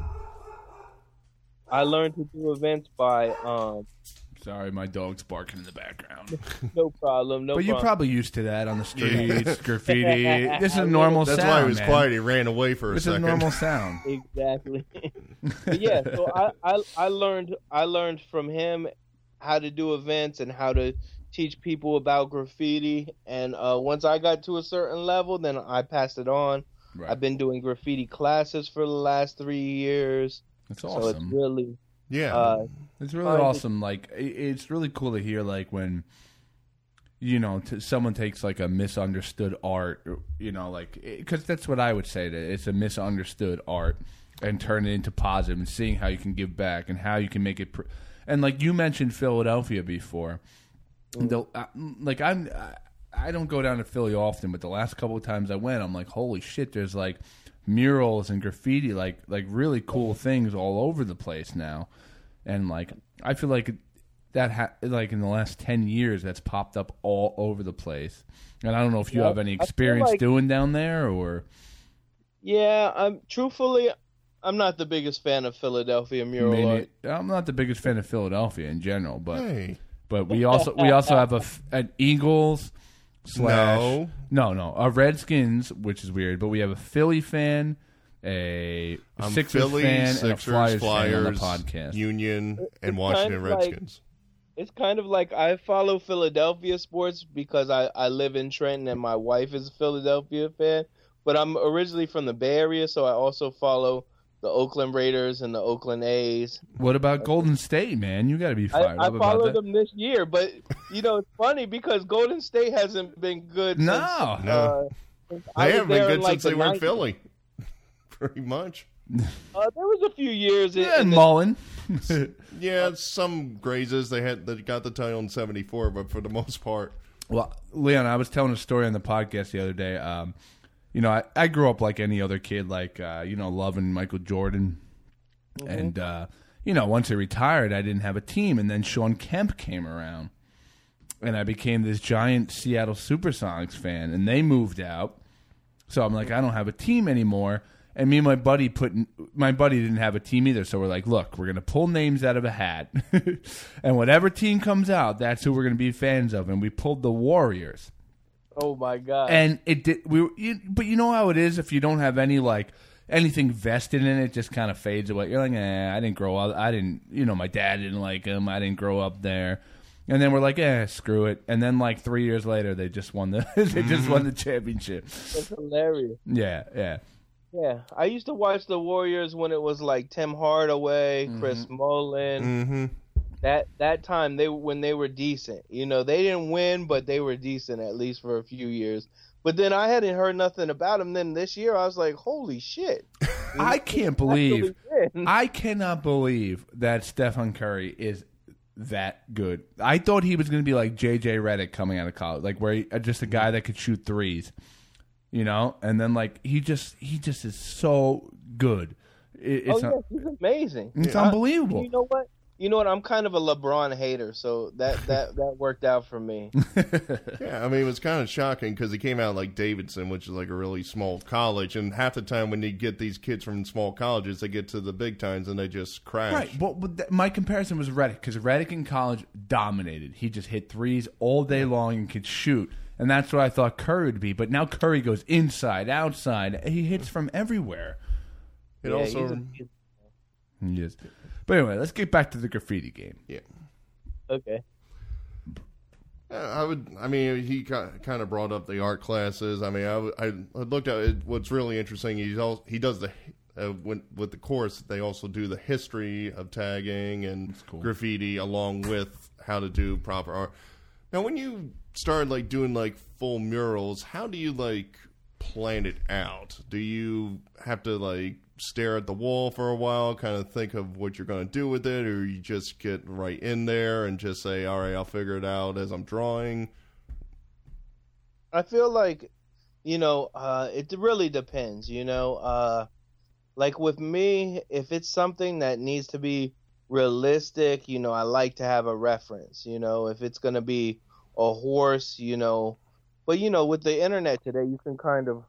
to do events by Sorry, my dog's barking in the background. No problem. But you're probably used to that on the streets, graffiti. This is a normal sound. That's why he was man. quiet. He ran away for a second. This is a normal sound. Exactly. But yeah, so I learned from him how to do events and how to teach people about graffiti. And once I got to a certain level, then I passed it on. Right. I've been doing graffiti classes for the last 3 years. That's awesome. So it's really... Yeah, it's really awesome. Like, it's really cool to hear, like, when, you know, someone takes like a misunderstood art, you know, like, because that's what I would say, that it's a misunderstood art, and turn it into positive, and seeing how you can give back and how you can make it. And like you mentioned Philadelphia before, like I don't go down to Philly often, but the last couple of times I went, I'm like, holy shit! There's like murals and graffiti, like really cool things all over the place now, and like I feel like that like in the last 10 years that's popped up all over the place. And I don't know if you have any experience doing down there or. Yeah, I'm not the biggest fan of Philadelphia mural art. I'm not the biggest fan of Philadelphia in general, but we also have an Eagles / no a Redskins, which is weird, but we have a Philly fan, a Sixers Philly, fan, and a Flyers fan on the podcast. Union, and Washington Redskins. It's kind of like I follow Philadelphia sports because I live in Trenton and my wife is a Philadelphia fan. But I'm originally from the Bay Area, so I also follow the Oakland Raiders and the Oakland A's. What about Golden State, man? You got to be fired up about that. I followed them this year, but it's funny because Golden State hasn't been good. No. They haven't been good since they were in Philly. Pretty much. There was a few years. And Mullen. Yeah, some grazes they got the title in '74, but for the most part. Well, Leon, I was telling a story on the podcast the other day. I grew up like any other kid, like, loving Michael Jordan. Mm-hmm. And, once he retired, I didn't have a team. And then Sean Kemp came around. And I became this giant Seattle Supersonics fan. And they moved out. So I'm like, I don't have a team anymore. And me and my buddy didn't have a team either. So we're like, look, we're going to pull names out of a hat. And whatever team comes out, that's who we're going to be fans of. And we pulled the Warriors. Oh my God! And it did. But you know how it is if you don't have anything vested in it, just kind of fades away. You're like, I didn't grow up. I didn't. My dad didn't like him. I didn't grow up there. And then we're like, screw it. And then like 3 years later, they just won the championship. That's hilarious. Yeah. Yeah, I used to watch the Warriors when it was like Tim Hardaway, Chris Mullin. Mm-hmm. That time when they were decent. They didn't win, but they were decent at least for a few years. But then I hadn't heard nothing about them. Then this year I was like, holy shit. I cannot believe that Stephen Curry is that good. I thought he was going to be like J.J. Redick coming out of college, like where just a guy that could shoot threes, and then like he just is so good. He's amazing. It's unbelievable. You know what? I'm kind of a LeBron hater, so that worked out for me. Yeah, I mean, it was kind of shocking because he came out like Davidson, which is like a really small college, and half the time when you get these kids from small colleges, they get to the big times and they just crash. Right, but my comparison was Redick, because Redick in college dominated. He just hit threes all day long and could shoot, and that's what I thought Curry would be. But now Curry goes inside, outside. He hits from everywhere. He is. But anyway, let's get back to the graffiti game. Yeah. Okay. He kind of brought up the art classes. I mean, I looked at it. What's really interesting, he does with the course, they also do the history of tagging and graffiti along with how to do proper art. Now, when you start like doing like full murals, how do you like plan it out? Do you have to like stare at the wall for a while, kind of think of what you're going to do with it, or you just get right in there and just say, all right, I'll figure it out as I'm drawing? I feel like, it really depends, like with me, if it's something that needs to be realistic, I like to have a reference, if it's going to be a horse, but with the internet today, you can kind of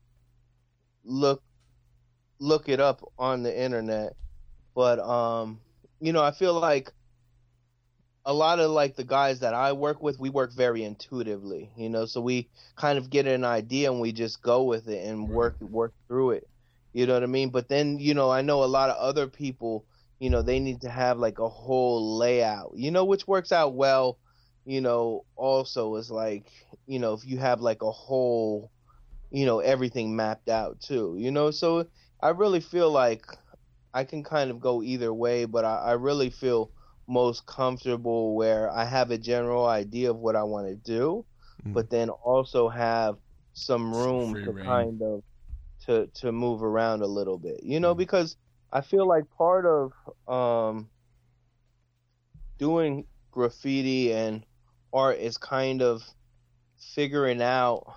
look it up on the internet. But I feel like a lot of like the guys that I work with, we work very intuitively, so we kind of get an idea and we just go with it and work through it. You know what I mean? But then, I know a lot of other people, they need to have like a whole layout, which works out well, also is like, if you have like a whole, everything mapped out too, so I really feel like I can kind of go either way, but I really feel most comfortable where I have a general idea of what I want to do, but then also have some room to kind of to move around a little bit, because I feel like part of doing graffiti and art is kind of figuring out,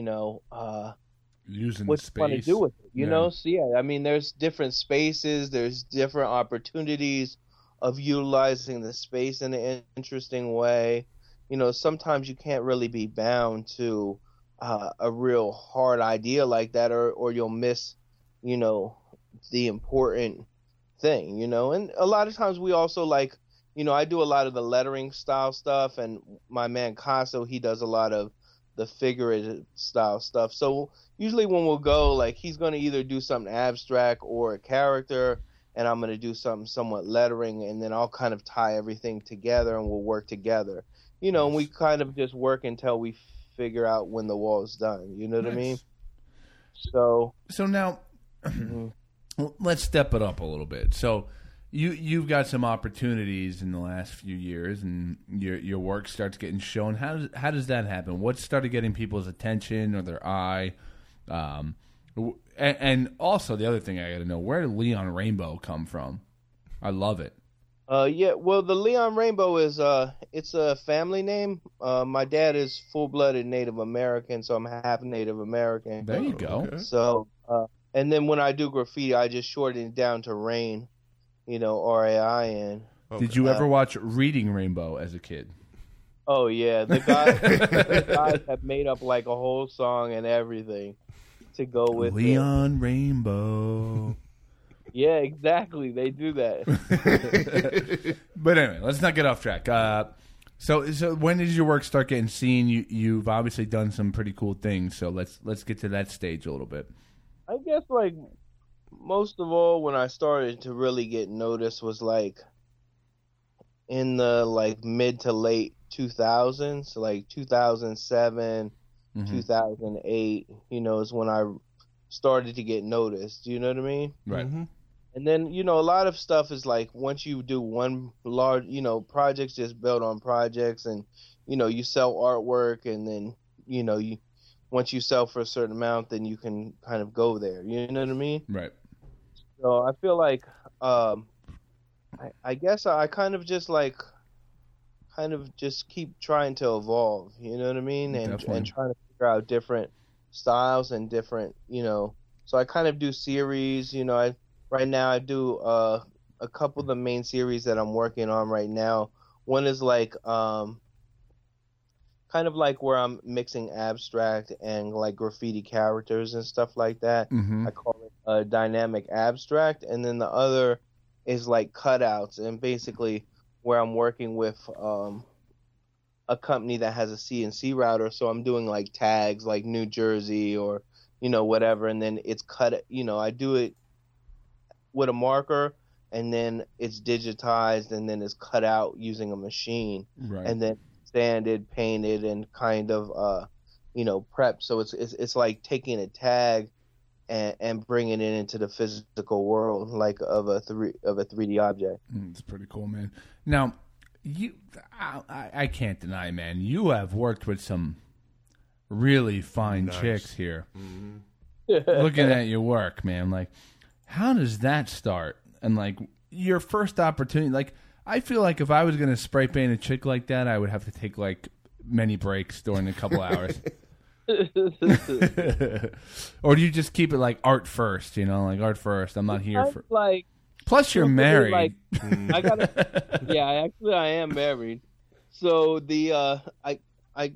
Using what the you want to space. do with it, Yeah. So yeah, I mean, there's different spaces, there's different opportunities of utilizing the space in an interesting way. Sometimes you can't really be bound to a real hard idea like that, or you'll miss, the important thing, and a lot of times we also like, I do a lot of the lettering style stuff, and my man Casso, he does a lot of the figurative style stuff. So usually when we'll go, like, he's going to either do something abstract or a character, and I'm going to do something somewhat lettering, and then I'll kind of tie everything together and we'll work together. And we kind of just work until we figure out when the wall's done. You know what I mean? So now, let's step it up a little bit. So you've got some opportunities in the last few years, and your work starts getting shown. How does that happen? What started getting people's attention or their eye? And also the other thing I got to know, where did Leon Rainbow come from? I love it. Yeah, well, the Leon Rainbow is it's a family name. My dad is full-blooded Native American, so I'm half Native American. There you go. Okay. So, and then when I do graffiti, I just shorten it down to Rain, RAIN. Did you ever watch Reading Rainbow as a kid? Oh yeah, the guys have made up like a whole song and everything to go with Leon Rainbow. Yeah, exactly. They do that. But anyway, let's not get off track. So when did your work start getting seen? You've obviously done some pretty cool things. So let's get to that stage a little bit. I guess like most of all, when I started to really get noticed was like in the like mid to late 2000s, like 2007, 2008. Is when I started to get noticed. You know what I mean? Right. Mm-hmm. And then, a lot of stuff is like once you do one large, projects just build on projects, and, you sell artwork, and then, once you sell for a certain amount, then you can kind of go there. You know what I mean? Right. So I feel like, I guess I kind of just keep trying to evolve. You know what I mean? And Definitely. trying to figure out different styles and different, so I kind of do series. Right now I do a couple of the main series that I'm working on right now. One is like kind of like where I'm mixing abstract and like graffiti characters and stuff like that. Mm-hmm. I call it dynamic abstract. And then the other is like cutouts, and basically where I'm working with a company that has a CNC router, so I'm doing like tags like New Jersey or whatever, and then it's cut. I do it with a marker, and then it's digitized, and then it's cut out using a machine, Right. and then sanded, painted, and kind of prepped. So it's like taking a tag and bringing it into the physical world, like of a 3D object. It's pretty cool, man. Now, I can't deny, man, you have worked with some really fine chicks here. Looking at your work, man, like, how does that start? And like your first opportunity, like, I feel like if I was going to spray paint a chick like that, I would have to take like many breaks during a couple hours. Or do you just keep it like art first? Like art first. I'm not here for. Like, Plus, you're married. like, I gotta. Yeah, actually, I am married. So the I.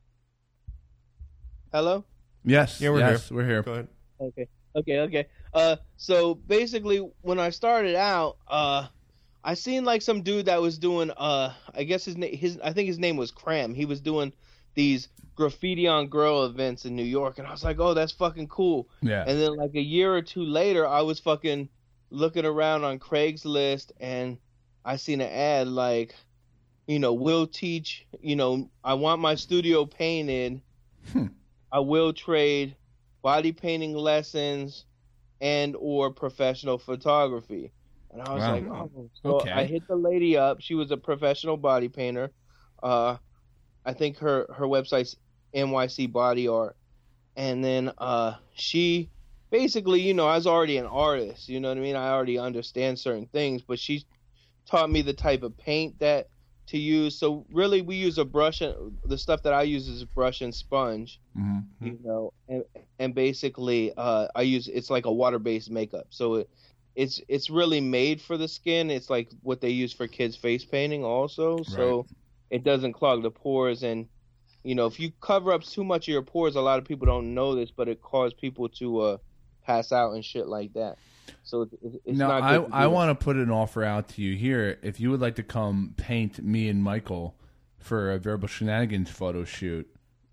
Hello. Yes. Yeah, we're yes, here. We're here. Go ahead. Okay. So basically, when I started out, I seen like some dude that was doing, I guess I think his name was Cram. He was doing these graffiti on girl events in New York, and I was like, oh, that's fucking cool. Yeah. And then like a year or two later, I was fucking looking around on Craigslist, and I seen an ad like, we'll teach, I want my studio painted. I will trade body painting lessons and or professional photography. And I was Wow. like, oh. So Okay. I hit the lady up. She was a professional body painter. I think her website's NYC Body Art. And then she basically, I was already an artist. You know what I mean? I already understand certain things. But she taught me the type of paint that to use. So really, we use a brush. The stuff that I use is a brush and sponge. Mm-hmm. You know, and basically, I use it's like a water-based makeup. So it's really made for the skin. It's like what they use for kids' face painting also. So it doesn't clog the pores. And you know, if you cover up too much of your pores, a lot of people don't know this, but it causes people to pass out and shit like that. So it's now, not good. I want to put an offer out to you here. If you would like to come paint me and Michael for a Verbal Shenanigans photo shoot,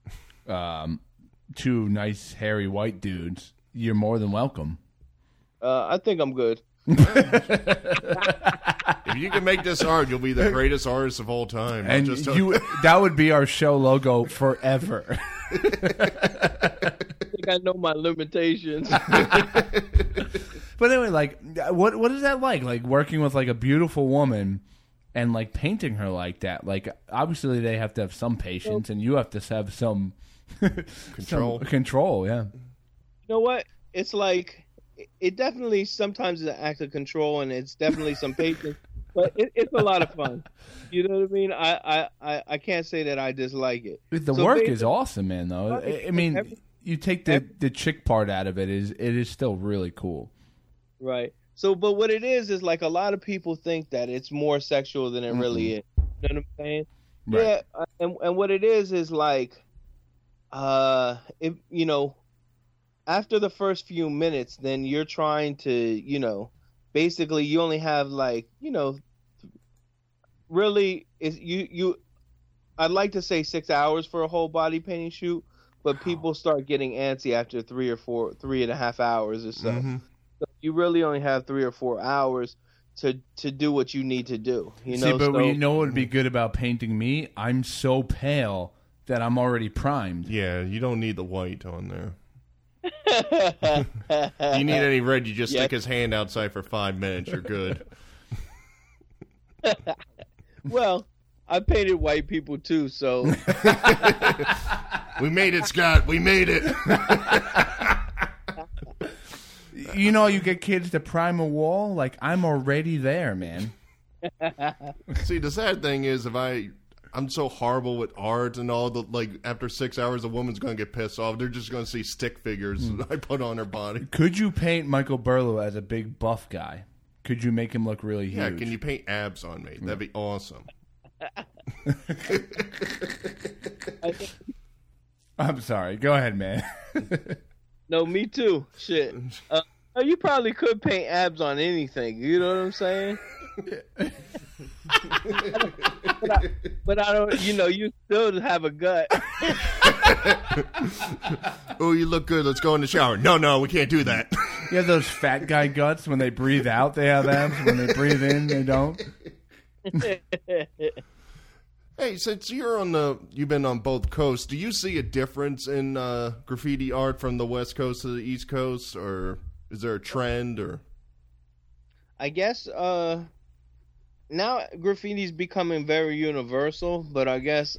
two nice hairy white dudes, you're more than welcome. I think I'm good. If you can make this art, you'll be the greatest artist of all time. And that would be our show logo forever. I think I know my limitations. But anyway, like, what is that like? Like working with like a beautiful woman and like painting her like that. Like, obviously they have to have some patience, and you have to have some control. Yeah. You know what? It's like it definitely sometimes is an act of control, and it's definitely some patience. But it's a lot of fun. You know what I mean? I can't say that I dislike it. The work is awesome, man. Though I mean, you take the chick part out of it, it is still really cool. Right. So, but what it is like a lot of people think that it's more sexual than it really is. You know what I'm saying? Right. Yeah. And what it is like, if you know, after the first few minutes, then you're trying to, you know, basically you only have like, you know, really is you. I'd like to say 6 hours for a whole body painting shoot, but people start getting antsy after 3.5 hours or so. Mm-hmm. So you really only have 3 or 4 hours to do what you need to do. You know, see, but you know what would be good about painting me? I'm so pale that I'm already primed. Yeah, you don't need the white on there. If you need any red, you just stick his hand outside for 5 minutes. You're good. Well, I painted white people too, so we made it, Scott. We made it. You know, you get kids to prime a wall. Like, I'm already there, man. See, the sad thing is, I'm so horrible with art and all the, like, after 6 hours, a woman's going to get pissed off. They're just going to see stick figures I put on her body. Could you paint Michael Burlow as a big buff guy? Could you make him look really huge? Yeah, can you paint abs on me? That'd be awesome. I'm sorry. Go ahead, man. No, me too. Shit. You probably could paint abs on anything. You know what I'm saying? but I don't. You know, you still have a gut. Oh, you look good. Let's go in the shower. No, we can't do that. You have those fat guy guts. When they breathe out, they have abs. When they breathe in, they don't. Hey, since you've been on both coasts, do you see a difference in graffiti art from the West Coast to the East Coast, or is there a trend? Or I guess now graffiti's becoming very universal, but I guess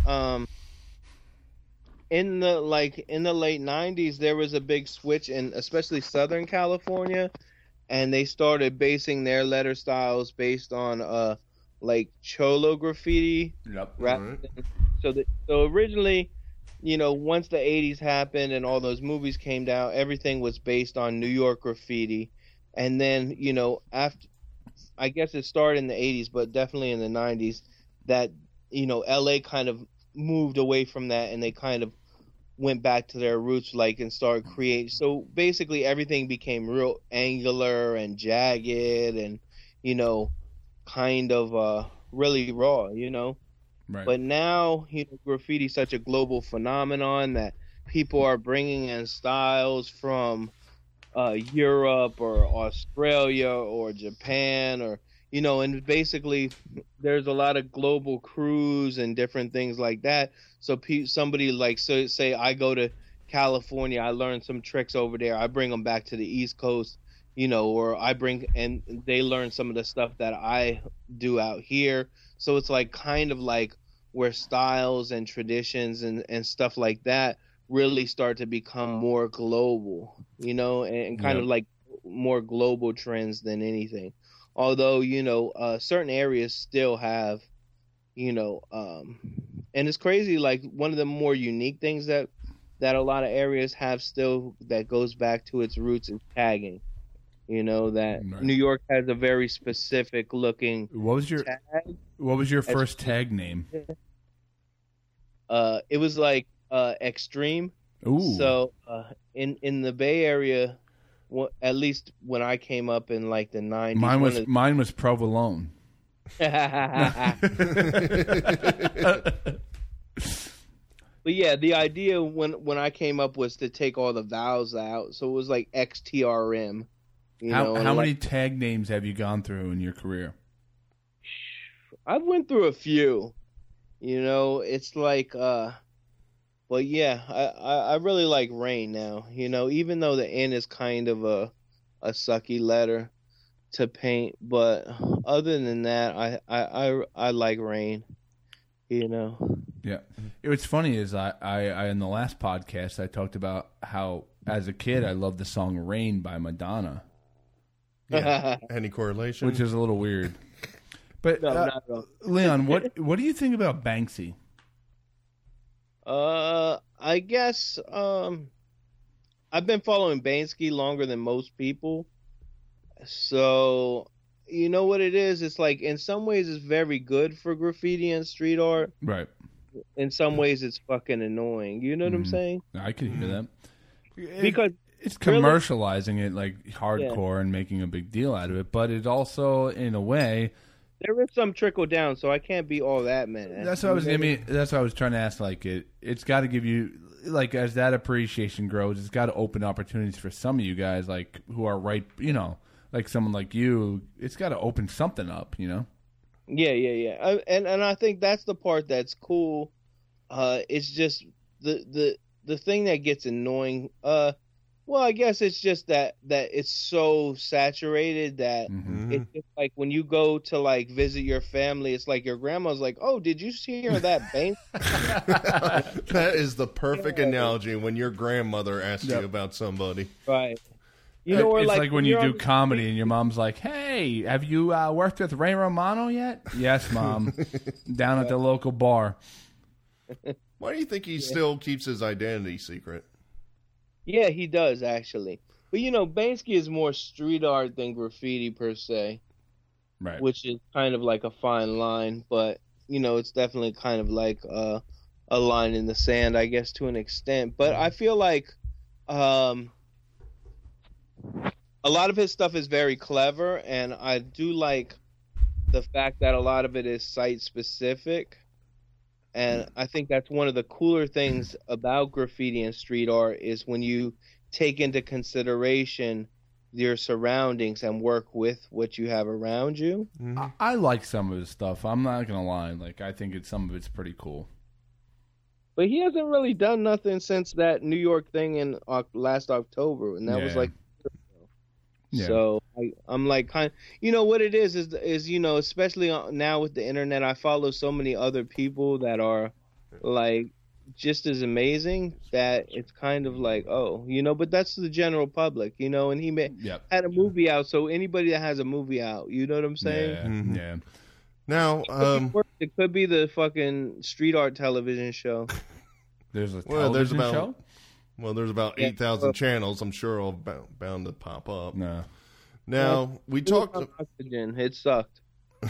in the late 90s there was a big switch in especially Southern California, and they started basing their letter styles based on like Cholo graffiti. Yep. Right. So originally, you know, once the 80s happened and all those movies came down, everything was based on New York graffiti. And then, you know, after, I guess it started in the 80s, but definitely in the 90s, that, you know, LA kind of moved away from that, and they kind of went back to their roots, like, and started creating. So basically everything became real angular and jagged and, you know, kind of really raw, you know. Right. But now, you know, graffiti is such a global phenomenon that people are bringing in styles from Europe or Australia or Japan, or, you know, and basically there's a lot of global crews and different things like that. So somebody like, so say I go to California, I learn some tricks over there, I bring them back to the East Coast, you know, or and they learn some of the stuff that I do out here. So it's like kind of like where styles and traditions and stuff like that really start to become more global, you know, and kind of like more global trends than anything. Although, you know, certain areas still have, and it's crazy. Like one of the more unique things that a lot of areas have still that goes back to its roots is tagging. That Right. New York has a very specific looking What was your tag. first tag name? It was like Extreme. Ooh. So in the Bay Area, at least when I came up in like the 90s, mine was Provolone. But yeah, the idea when I came up was to take all the vowels out, so it was like XTRM. How many tag names have you gone through in your career? I went through a few. It's like, but yeah, I really like Rain now. Even though the N is kind of a sucky letter to paint, but other than that, I like Rain. Yeah. What's funny is I in the last podcast I talked about how as a kid I loved the song Rain by Madonna, Yeah. Any correlation? which is a little weird. But No, not at all. Leon, what do you think about Banksy? I guess I've been following Banksy longer than most people. So, you know what it is? It's like in some ways it's very good for graffiti and street art. Right. In some ways it's fucking annoying. You know what I'm saying? I could hear that. Because It's commercializing it like hardcore and making a big deal out of it, but it also, in a way, there is some trickle down, so I can't be all that mad. that's what I was. I mean, that's what I was trying to ask. Like it's got to give you, like, as that appreciation grows, it's got to open opportunities for some of you guys, like who are right. Like someone like you, it's got to open something up. Yeah. And I think that's the part that's cool. It's just the thing that gets annoying. Well, I guess it's just that it's so saturated that it's just like when you go to like visit your family, it's like your grandma's like, "Oh, did you hear that bank?" That is the perfect analogy when your grandmother asks you about somebody. Right. Or it's like when you do comedy and your mom's like, "Hey, have you worked with Ray Romano yet?" "Yes, Mom." Down at the local bar. Why do you think he still keeps his identity secret? Yeah, he does actually. But Banksy is more street art than graffiti per se, Right. which is kind of like a fine line. But it's definitely kind of like a line in the sand, I guess, to an extent. But I feel like a lot of his stuff is very clever, and I do like the fact that a lot of it is site specific. And I think that's one of the cooler things about graffiti and street art is when you take into consideration your surroundings and work with what you have around you. I like some of his stuff. I'm not gonna lie. Like I think some of it's pretty cool. But he hasn't really done nothing since that New York thing in last October, and that was like. Yeah. So I'm like kind of, what it is especially now with the internet, I follow so many other people that are like just as amazing that it's kind of like, but that's the general public, and he had a movie out. So anybody that has a movie out, you know what I'm saying? Yeah. Now, it could be the fucking street art television show. There's a television show? Well, there's about 8,000 channels. I'm sure all bound to pop up. No. Now, we talked... Oxygen. It sucked.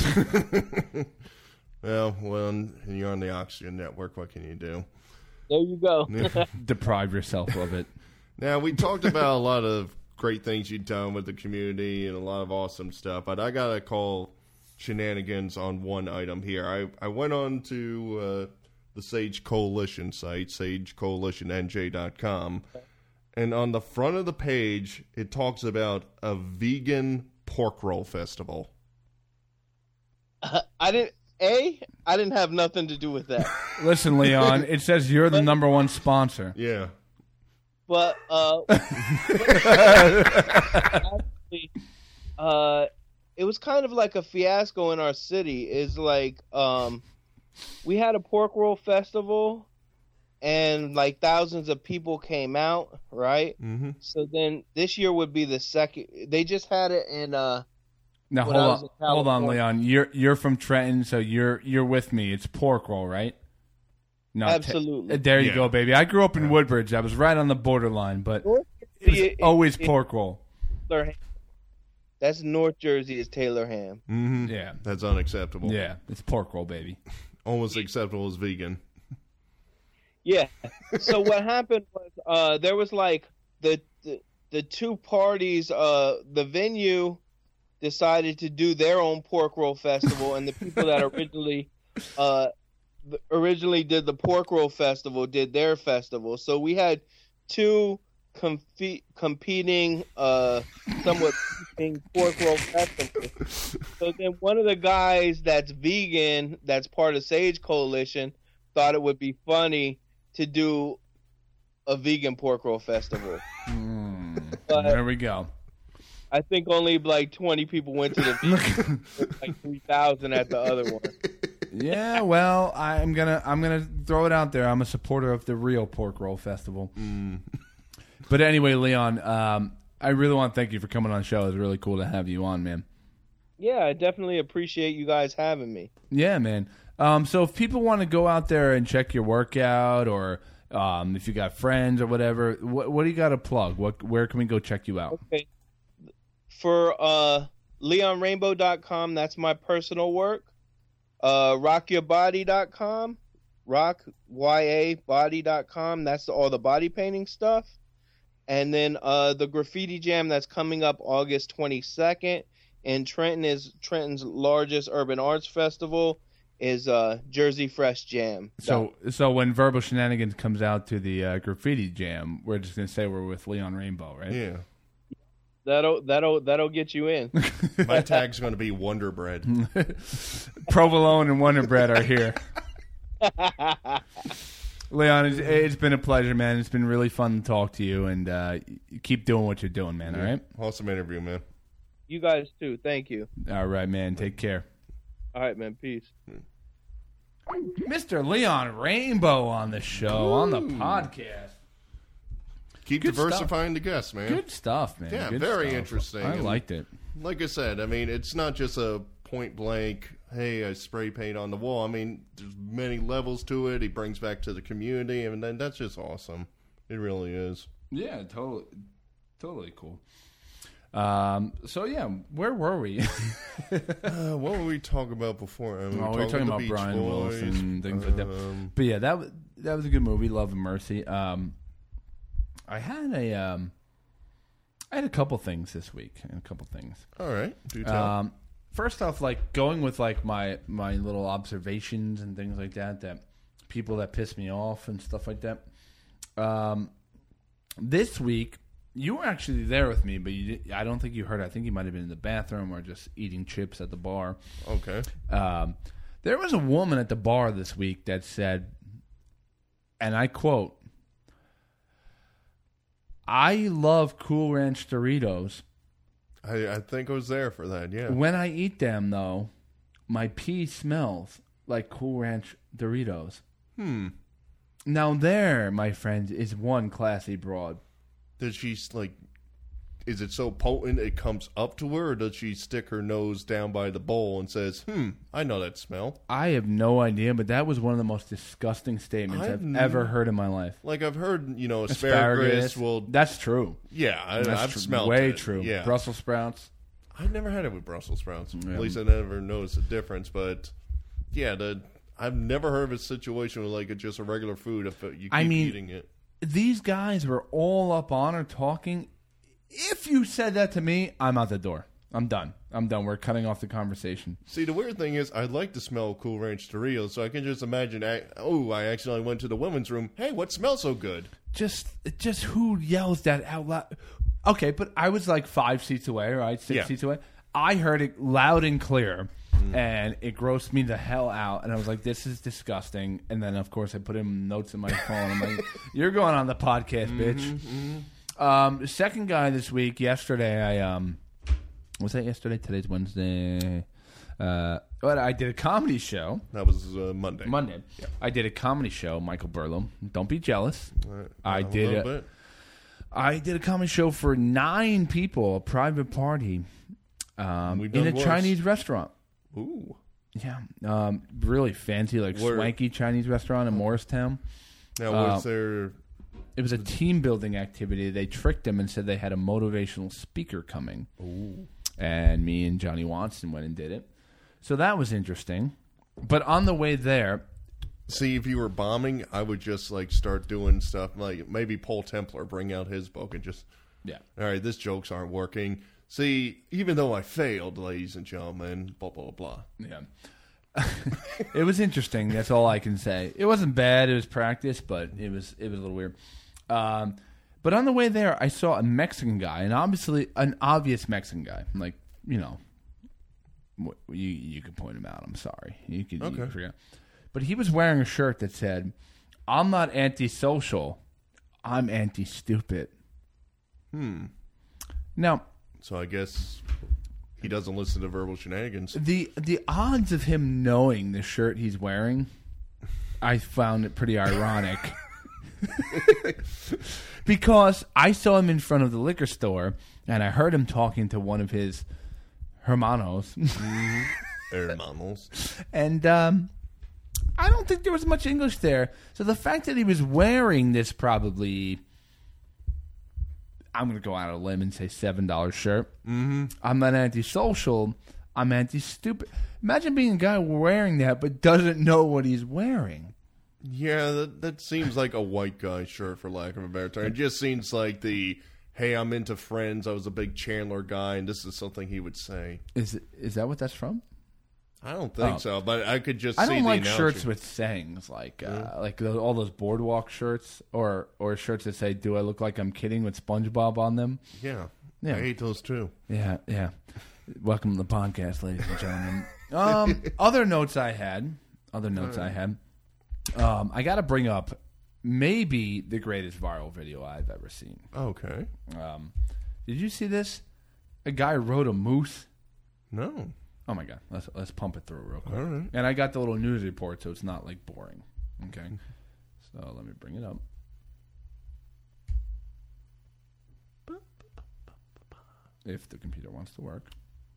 Well, when you're on the Oxygen Network, what can you do? There you go. Deprive yourself of it. Now, we talked about a lot of great things you've done with the community and a lot of awesome stuff, but I got to call shenanigans on one item here. I went on to... the Sage Coalition site, sagecoalitionnj.com. And on the front of the page, it talks about a vegan pork roll festival. I didn't have nothing to do with that. Listen, Leon, it says you're the number one sponsor. Yeah. But actually, it was kind of like a fiasco in our city. It's like we had a pork roll festival, and like thousands of people came out, right? Mm-hmm. So then this year would be the second. They just had it in Now when I was in hold on, California. Leon. You're from Trenton, so you're with me. It's pork roll, right? No, Absolutely. there you Yeah. go, baby. I grew up in Woodbridge. I was right on the borderline, but it's always pork roll. Taylor ham. That's North Jersey is Taylor ham. Mm-hmm. Yeah, That's unacceptable. yeah, it's pork roll, baby. Almost acceptable as vegan. Yeah. So what happened was there was like the two parties. The venue decided to do their own pork roll festival, and the people that originally did the pork roll festival did their festival. So we had two competing, somewhat competing pork roll festivals. So then one of the guys that's vegan, that's part of Sage Coalition, thought it would be funny to do a vegan pork roll festival. But There we go. I think only like 20 people went to the vegan, like 3,000 at the other one. Yeah, well, I'm gonna throw it out there. I'm a supporter of the real pork roll festival. But anyway, Leon, I really want to thank you for coming on the show. It's really cool to have you on, man. Yeah, I definitely appreciate you guys having me. Yeah, man. So if people want to go out there and check your workout, or if you got friends or whatever, what do you got to plug? Where can we go check you out? Okay. For LeonRainbow.com, that's my personal work. RockYourBody.com, RockYaBody.com, that's all the body painting stuff. And then the Graffiti Jam that's coming up August 22nd in Trenton is Trenton's largest urban arts festival is Jersey Fresh Jam. So when Verbal Shenanigans comes out to the Graffiti Jam, we're just gonna say we're with Leon Rainbow, right? Yeah. That'll get you in. My tag's going to be Wonder Bread. Provolone and Wonder Bread are here. Leon, it's been a pleasure, man. It's been really fun to talk to you, and keep doing what you're doing, man. All right? Awesome interview, man. You guys too. Thank you. All right, man. Take care. All right, man. Peace. Mr. Leon Rainbow on the show, on the podcast. Keep Good diversifying the guests, man. Good stuff, man. Yeah, Good very stuff. interesting. I And liked it. Like I said, I mean, it's not just a point blank, hey, I spray paint on the wall. I mean, there's many levels to it. He brings back to the community, and then that's just awesome. It really is. Yeah, totally cool. So yeah, where were we? What were we talking about before? I mean, We were talking about Brian Wilson and things like that. But yeah, that was a good movie, Love and Mercy. I had a couple things this week, All right, do tell. First off, like going with like my little observations and things like that people that piss me off and stuff like that. This week, you were actually there with me, but I don't think you heard. I think you might have been in the bathroom or just eating chips at the bar. Okay. There was a woman at the bar this week that said, and I quote, "I love Cool Ranch Doritos. I think I was there for that, yeah. When I eat them, though, my pee smells like Cool Ranch Doritos." Now there, my friend, is one classy broad. Does she, like, is it so potent it comes up to her, or does she stick her nose down by the bowl and says, I know that smell? I have no idea, but that was one of the most disgusting statements I've ever heard in my life. Like, I've heard, asparagus will... That's true. Yeah, I've smelled way it. true. Yeah. Brussels sprouts. I've never had it with Brussels sprouts. Yeah. At least I never noticed a difference, but, yeah, I've never heard of a situation where, like, it's just a regular food if you keep eating it. These guys were all up on her talking. If you said that to me, I'm out the door. I'm done. We're cutting off the conversation. See, the weird thing is, I like the smell of Cool Ranch Doritos, so I can just imagine, I accidentally went to the women's room. Hey, what smells so good? Just who yells that out loud? Okay, but I was like 5 seats away, right? 6 seats away. I heard it loud and clear, and it grossed me the hell out. And I was like, this is disgusting. And then, of course, I put in notes in my phone. I'm like, you're going on the podcast, bitch. Second guy this week, yesterday, was that yesterday? Today's Wednesday. But I did a comedy show. That was Monday. Yeah. I did a comedy show, Michael Burlow. Don't be jealous. I did a comedy show for 9 people, a private party. We've in done a worse. Chinese restaurant. Ooh. Yeah, really fancy, like Where- swanky Chinese restaurant in Morristown. Now, was there... It was a team building activity. They tricked him and said they had a motivational speaker coming. Ooh. And me and Johnny Watson went and did it. So that was interesting. But on the way there, See, if you were bombing, I would just like start doing stuff like maybe Paul Templar bring out his book and just, yeah. all right, these jokes aren't working. See, even though I failed, ladies and gentlemen, blah, blah, blah. Yeah. It was interesting. That's all I can say. It wasn't bad. It was practice, but it was a little weird. But on the way there, I saw a Mexican guy, and obviously an obvious Mexican guy. Like, you know, you can point him out. I'm sorry. You can forget. But he was wearing a shirt that said, "I'm not antisocial. I'm anti-stupid." Now, So I guess he doesn't listen to Verbal Shenanigans. the odds of him knowing the shirt he's wearing, I found it pretty ironic. Because I saw him in front of the liquor store, and I heard him talking to one of his hermanos. Hermanos. And I don't think there was much English there. So the fact that he was wearing this probably, I'm going to go out on a limb and say $7 shirt. Mm-hmm. I'm not antisocial. I'm anti-stupid. Imagine being a guy wearing that but doesn't know what he's wearing. Yeah, that seems like a white guy shirt, for lack of a better term. It just seems like the, hey, I'm into Friends. I was a big Chandler guy, and this is something he would say. Is that what that's from? I don't think so, but I could just see I don't the like analogy. shirts with sayings like all those boardwalk shirts or shirts that say "Do I look like I'm kidding?" with SpongeBob on them. Yeah. Yeah. I hate those too. Yeah. Welcome to the podcast, ladies and gentlemen. Other notes I had. I got to bring up maybe the greatest viral video I've ever seen. Okay. Did you see this? A guy rode a moose. No. Oh my god, let's pump it through real quick. All right. And I got the little news report, so it's not like boring. Okay, so let me bring it up. If the computer wants to work.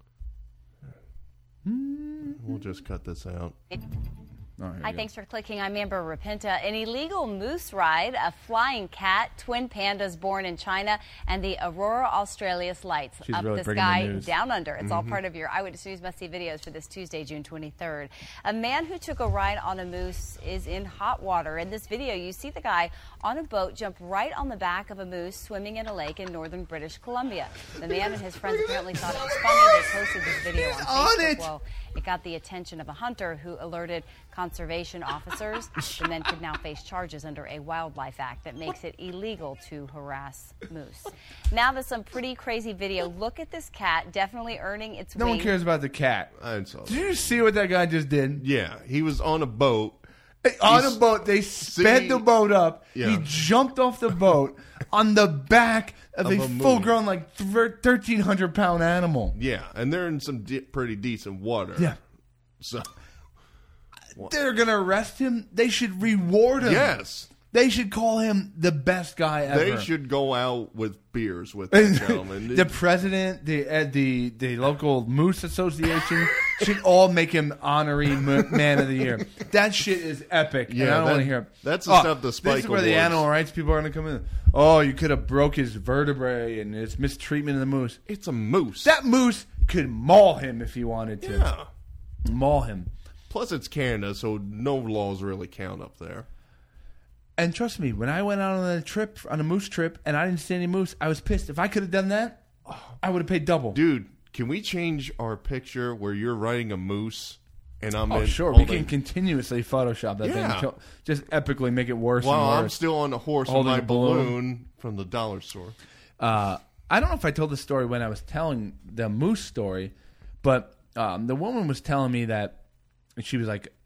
We'll just cut this out. Oh, here Hi, you go. thanks for clicking. I'm Amber Rapenta. An illegal moose ride, a flying cat, twin pandas born in China, and the Aurora Australis lights She's up really the bringing the sky news. down under. It's all part of your Eyewitness News must-see videos for this Tuesday, June 23rd. A man who took a ride on a moose is in hot water. In this video, you see the guy on a boat jump right on the back of a moose swimming in a lake in northern British Columbia. The man and his friends apparently thought it was funny. They posted this video on Facebook. Well, it got the attention of a hunter who alerted conservation officers. The men could now face charges under a Wildlife Act that makes it illegal to harass moose. Now there's some pretty crazy video. Look at this cat, definitely earning its No one wings. cares about the cat. I saw Did that. you see what that guy just did? Yeah, he was on a boat. On a boat, they sped the boat up. Yeah. He jumped off the boat on the back of a moose. full-grown, like 1,300-pound animal. Yeah, and they're in some pretty decent water. Yeah. So, They're going to arrest him. They should reward him. yes. They should call him the best guy ever. They should go out with beers with that gentleman. The president, the local Moose Association should all make him honorary man of the year. That shit is epic. Yeah, and I don't that- want to hear. that's the stuff the Spike This is where the Awards- animal rights people are going to come in. Oh, you could have broke his vertebrae and it's mistreatment of the moose. It's a moose. That moose could maul him if he wanted to. yeah. Maul him. Plus, it's Canada, so no laws really count up there. And trust me, when I went out on a moose trip, and I didn't see any moose, I was pissed. If I could have done that, I would have paid double. Dude, can we change our picture where you're riding a moose and I'm Oh, in sure. We holding- can continuously Photoshop that Yeah. thing. Just epically make it worse While and I'm worse. still on the horse with Holding my a balloon. balloon from the dollar store. I don't know if I told the story when I was telling the moose story, but the woman was telling me that she was like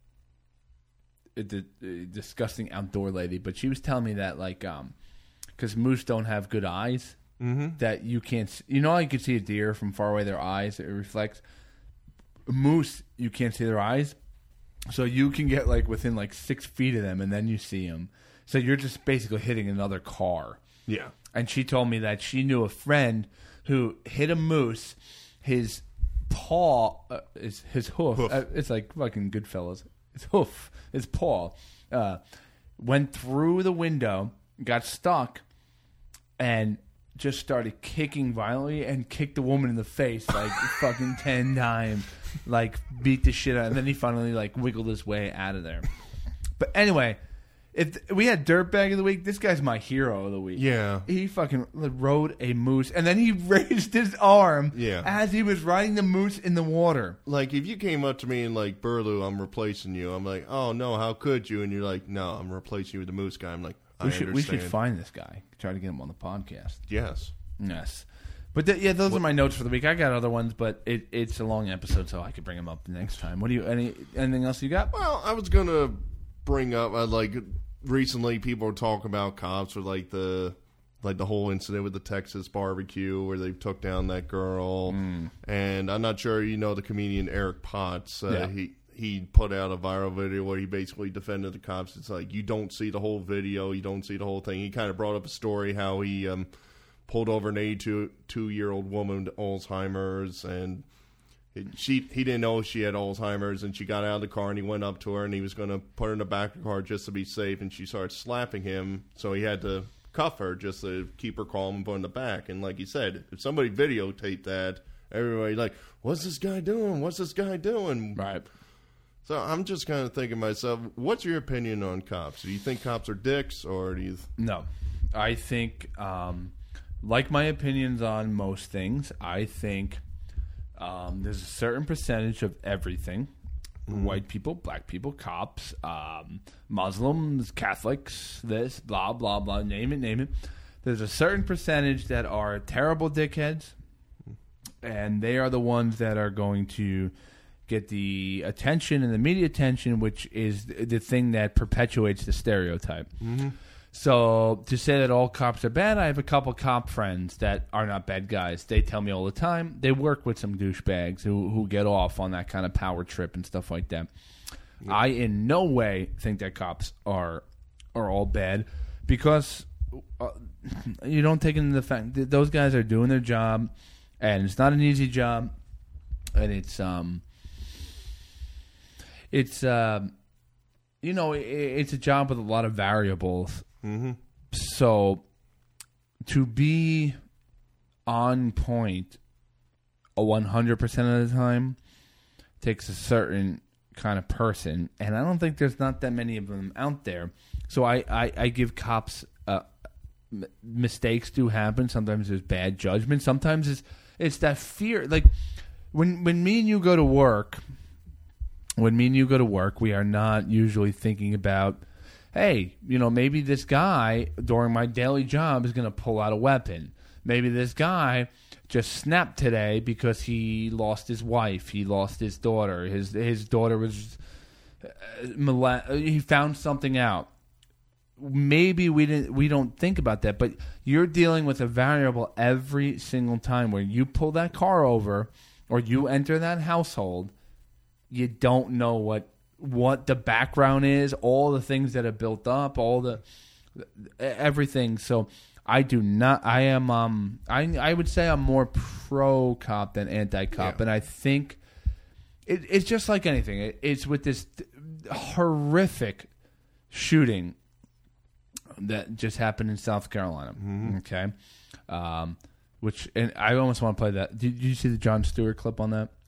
a disgusting outdoor lady, but she was telling me that like because moose don't have good eyes, that you can't. You know how you can see a deer from far away, their eyes, it reflects. Moose, you can't see their eyes, so you can get like within like 6 feet of them, and then you see them. So you're just basically hitting another car. Yeah. And she told me that she knew a friend who hit a moose. His paw, his hoof. It's like fucking Goodfellas. His paw, went through the window, got stuck, and just started kicking violently and kicked the woman in the face like fucking 10 times, like beat the shit out. And then he finally like wiggled his way out of there. But anyway, if we had Dirtbag of the Week, this guy's my hero of the week. Yeah. He fucking rode a moose, and then he raised his arm as he was riding the moose in the water. Like, if you came up to me and like, Burlew, I'm replacing you. I'm like, oh, no, how could you? And you're like, no, I'm replacing you with the moose guy. I'm like, we should find this guy. Try to get him on the podcast. Yes. But those are my notes for the week. I got other ones, but it's a long episode, so I could bring them up next time. What do you? Anything else you got? Well, I was gonna bring up recently people were talking about cops with like the whole incident with the Texas barbecue where they took down that girl, and I'm not sure the comedian Eric Potts. He put out a viral video where he basically defended the cops. It's like, you don't see the whole video, you don't see the whole thing. He kind of brought up a story how he pulled over an 82-year-old woman with Alzheimer's, and he didn't know she had Alzheimer's, and she got out of the car, and he went up to her, and he was going to put her in the back of the car just to be safe, and she started slapping him, so he had to cuff her just to keep her calm and put her in the back. And like you said, if somebody videotaped that, everybody like, what's this guy doing? What's this guy doing? Right. So I'm just kind of thinking to myself, what's your opinion on cops? Do you think cops are dicks, or do you... No. I think, like my opinions on most things, I think there's a certain percentage of everything. White people, black people, cops, Muslims, Catholics, this, blah, blah, blah, name it. There's a certain percentage that are terrible dickheads, and they are the ones that are going to get the attention and the media attention, which is the thing that perpetuates the stereotype. Mm-hmm. So to say that all cops are bad, I have a couple cop friends that are not bad guys. They tell me all the time. They work with some douchebags who get off on that kind of power trip and stuff like that. Yeah. I in no way think that cops are all bad, because you don't take into the fact that those guys are doing their job, and it's not an easy job, and it's a job with a lot of variables. Mm-hmm. So to be on point 100% of the time takes a certain kind of person, and I don't think there's not that many of them out there. So I give cops mistakes do happen. Sometimes there's bad judgment. Sometimes it's that fear. Like when me and you go to work. When me and you go to work, we are not usually thinking about, hey, maybe this guy during my daily job is going to pull out a weapon. Maybe this guy just snapped today because he lost his wife. He lost his daughter. His daughter was he found something out. Maybe we don't think about that, but you're dealing with a variable every single time where you pull that car over or you enter that household. You don't know what the background is, all the things that are built up, all the everything. So I do not. I am. I would say I'm more pro cop than anti cop, and I think it's just like anything. It's with this horrific shooting that just happened in South Carolina. Mm-hmm. Okay, and I almost want to play that. Did you see the Jon Stewart clip on that?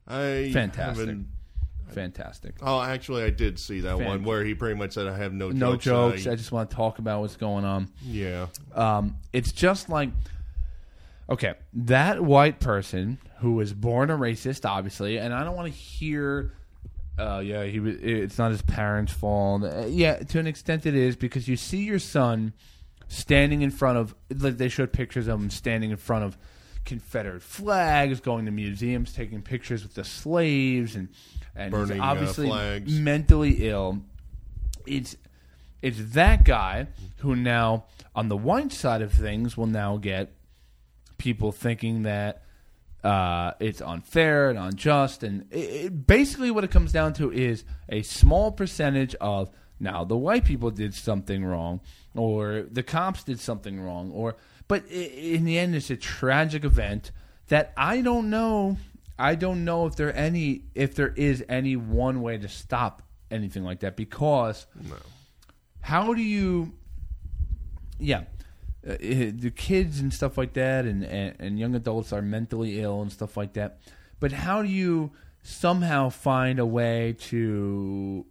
Fantastic. Oh, actually, I did see that one where he pretty much said, I have no jokes. No jokes. I just want to talk about what's going on. Yeah. It's just like, okay, that white person who was born a racist, obviously, and I don't want to hear, it's not his parents' fault. Yeah, to an extent it is, because you see your son standing in front of, they showed pictures of him standing in front of Confederate flags, going to museums, taking pictures with the slaves, and burning, he's obviously flags. Mentally ill. It's that guy who now, on the white side of things, will now get people thinking that it's unfair and unjust, and basically what it comes down to is a small percentage of, now the white people did something wrong, or the cops did something wrong, but in the end, it's a tragic event that I don't know. I don't know if there is any one way to stop anything like that, because how do you? Yeah, the kids and stuff like that, and young adults are mentally ill and stuff like that. But how do you somehow find a way to?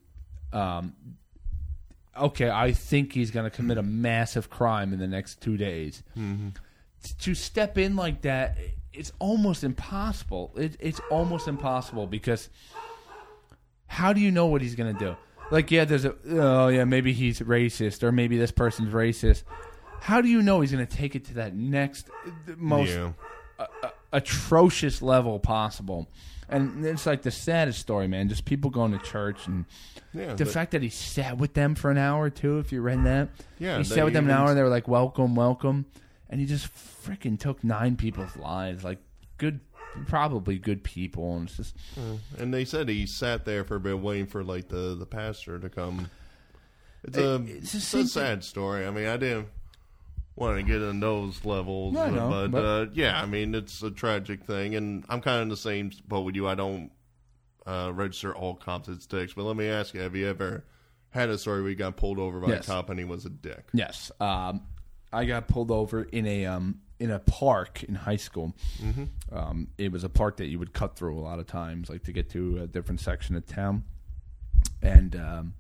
Okay, I think he's going to commit a massive crime in the next 2 days. Mm-hmm. To step in like that, it's almost impossible. It's almost impossible, because how do you know what he's going to do? Like, yeah, maybe he's racist, or maybe this person's racist. How do you know he's going to take it to that next most atrocious level possible? And it's like the saddest story, man. Just people going to church, and the fact that he sat with them for an hour or two, if you read that. Yeah, he sat with them an hour, and they were like, welcome, welcome. And he just freaking took 9 people's lives. Like, probably good people. And it's just. And they said he sat there for a bit waiting for, like, the pastor to come. It's a sad story. I mean, I didn't want to get in those levels. But yeah, I mean, it's a tragic thing. And I'm kind of in the same boat with you. I don't register all cops as dicks. But let me ask you, have you ever had a story where you got pulled over by a cop and he was a dick? Yes. I got pulled over in a park in high school. Mm-hmm. It was a park that you would cut through a lot of times, like to get to a different section of town. And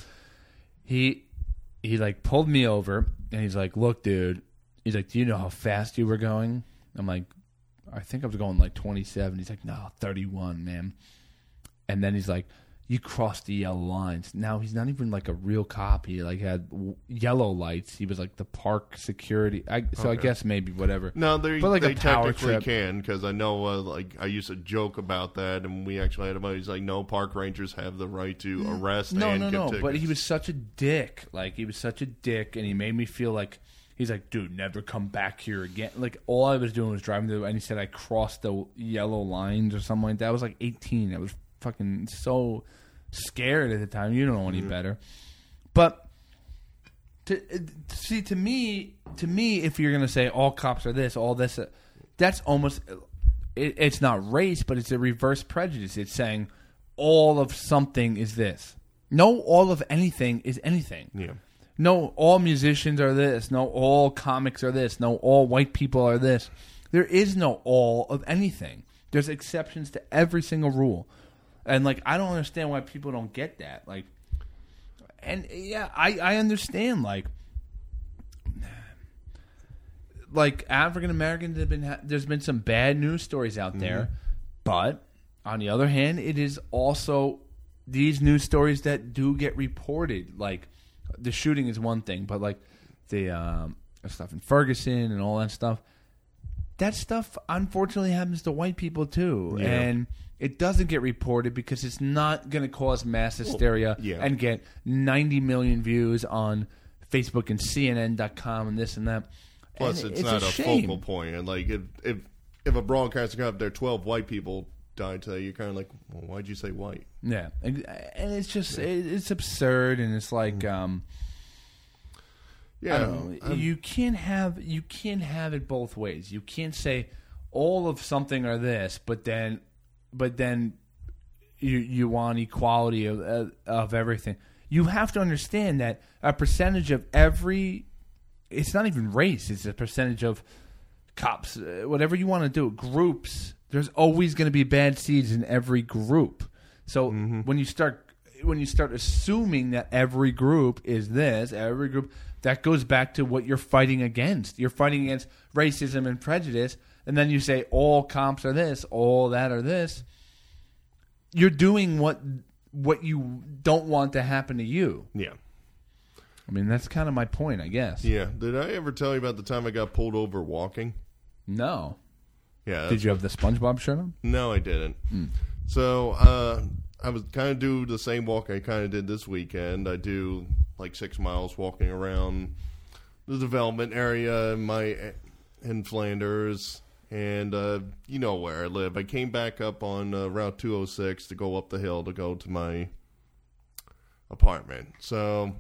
he like pulled me over, and he's like, "Look, dude," he's like, "Do you know how fast you were going?" I'm like, "I think I was going like 27." He's like, "No, 31, man." And then he's like, "You crossed the yellow lines." Now, he's not even like a real cop. He like had yellow lights. He was like the park security. I guess maybe whatever. No, they technically can, because I know like I used to joke about that, and we actually had a buddy. He's like, no, park rangers have the right to arrest and give tickets. But he was such a dick. Like, he was such a dick, and he made me feel like, he's like, dude, never come back here again. Like, all I was doing was driving through, and he said I crossed the yellow lines or something like that. I was like 18. I was fucking so scared at the time. You don't know any better. But to me, if you're gonna say all cops are this, all this, that's almost it's not race, but it's a reverse prejudice. It's saying all of something is this. No, all of anything is anything. Yeah. No, all musicians are this. No, all comics are this. No, all white people are this. There is no all of anything. There's exceptions to every single rule. And, like, I don't understand why people don't get that. Like, and, yeah, I understand, like African Americans there's been some bad news stories out there. But, on the other hand, it is also these news stories that do get reported. Like, the shooting is one thing, but, like, the stuff in Ferguson and all that stuff, unfortunately, happens to white people, too. Yeah. And it doesn't get reported because it's not going to cause mass hysteria and get 90 million views on Facebook and CNN.com and this and that. Plus, and it's not a focal point. And like, if a broadcaster got up there, 12 white people died today, you're kind of like, well, why'd you say white? Yeah, and it's just it's absurd, and it's like, I don't know. You can't have it both ways. You can't say all of something are this, but then you want equality of everything. You have to understand that a percentage of every, it's not even race, it's a percentage of cops, whatever you want to do, groups, there's always going to be bad seeds in every group. So when you start assuming that every group is this, every group, that goes back to what you're fighting against. You're fighting against racism and prejudice, and then you say all cops are this, all that are this. You're doing what you don't want to happen to you. Yeah. I mean, that's kind of my point, I guess. Yeah. Did I ever tell you about the time I got pulled over walking? No. Yeah. Did you have the SpongeBob shirt on? No, I didn't. So I was kind of do the same walk I kind of did this weekend. I do like 6 miles walking around the development area in Flanders. And you know where I live. I came back up on Route 206 to go up the hill to go to my apartment. So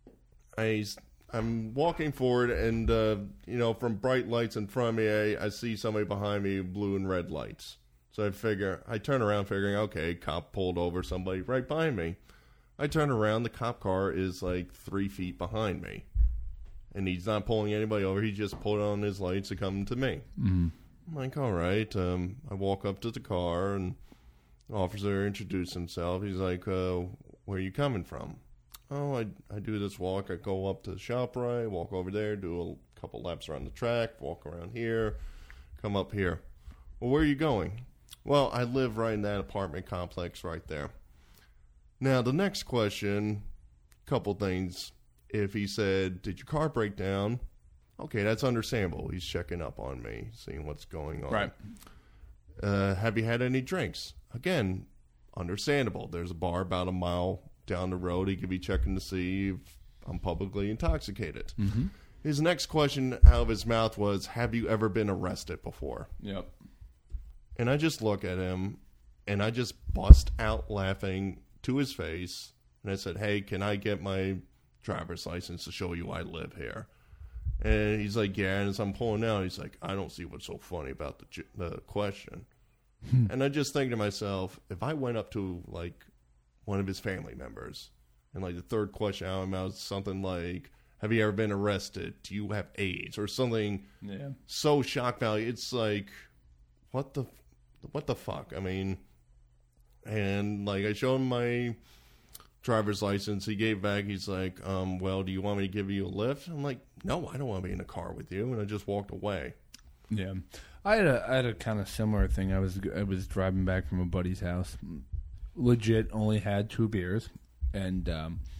I'm walking forward, and from bright lights in front of me, I see somebody behind me, blue and red lights. So I turn around figuring, okay, cop pulled over somebody right behind me. I turn around, the cop car is like 3 feet behind me. And he's not pulling anybody over. He just pulled on his lights to come to me. Mm-hmm. I'm like, all right. I walk up to the car, and the officer introduced himself. He's like, where are you coming from? Oh, I do this walk. I go up to the ShopRite, walk over there, do a couple laps around the track, walk around here, come up here. Well, where are you going? Well, I live right in that apartment complex right there. Now, the next question, couple things. If he said, did your car break down? Okay, that's understandable. He's checking up on me, seeing what's going on. Right. Have you had any drinks? Again, understandable. There's a bar about a mile down the road. He could be checking to see if I'm publicly intoxicated. Mm-hmm. His next question out of his mouth was, have you ever been arrested before? Yep. And I just look at him, and I just bust out laughing to his face. And I said, hey, can I get my driver's license to show you I live here? And he's like, yeah. And as I'm pulling out, he's like, I don't see what's so funny about the question. And I just think to myself, if I went up to, like, one of his family members, and, like, the third question out of my mouth is something like, have you ever been arrested? Do you have AIDS? Or something so shock value. It's like, what the fuck? I mean, and, like, I showed him my driver's license. He gave back. He's like, well, do you want me to give you a lift? I'm like, no, I don't want to be in a car with you. And I just walked away. Yeah. I had a kind of similar thing. I was driving back from a buddy's house. Legit only had 2 beers. And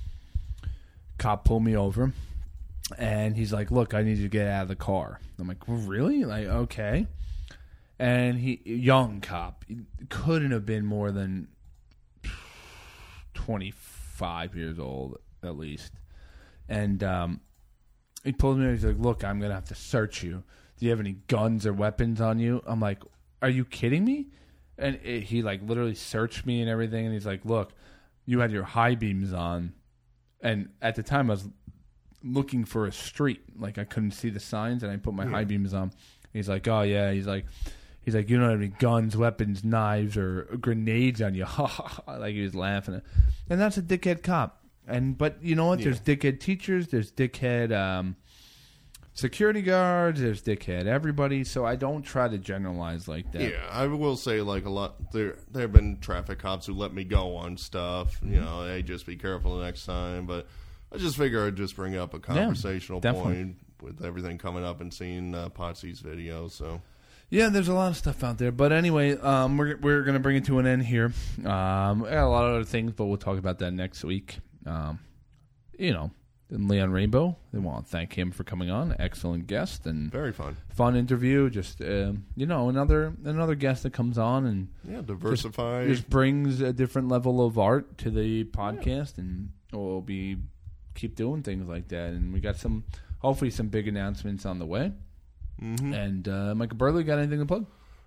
cop pulled me over. And he's like, look, I need you to get out of the car. I'm like, well, really? Like, okay. And young cop, couldn't have been more than 25 years old at least. And he pulled me over. He's like, look, I'm going to have to search you. Do you have any guns or weapons on you? I'm like, are you kidding me? And he like literally searched me and everything. And he's like, look, you had your high beams on. And at the time I was looking for a street. Like I couldn't see the signs, and I put my high beams on. He's like, oh yeah. He's like, you don't have any guns, weapons, knives, or grenades on you. Like he was laughing. And that's a dickhead cop. But you know what? There's dickhead teachers. There's dickhead security guards. There's dickhead everybody. So I don't try to generalize like that. Yeah, I will say like a lot. There have been traffic cops who let me go on stuff. Mm-hmm. You know, hey, just be careful the next time. But I just figure I'd just bring up a conversational point with everything coming up and seeing Potsy's video. So. Yeah, there's a lot of stuff out there. But anyway, we're going to bring it to an end here. I got a lot of other things, but we'll talk about that next week. You know, Leon Rainbow, they want to thank him for coming on. Excellent guest and very fun interview. Just you know, another guest that comes on and diversify. Just brings a different level of art to the podcast, and we'll keep doing things like that. And we got hopefully some big announcements on the way. Mm-hmm. And Michael Burley, got anything to plug?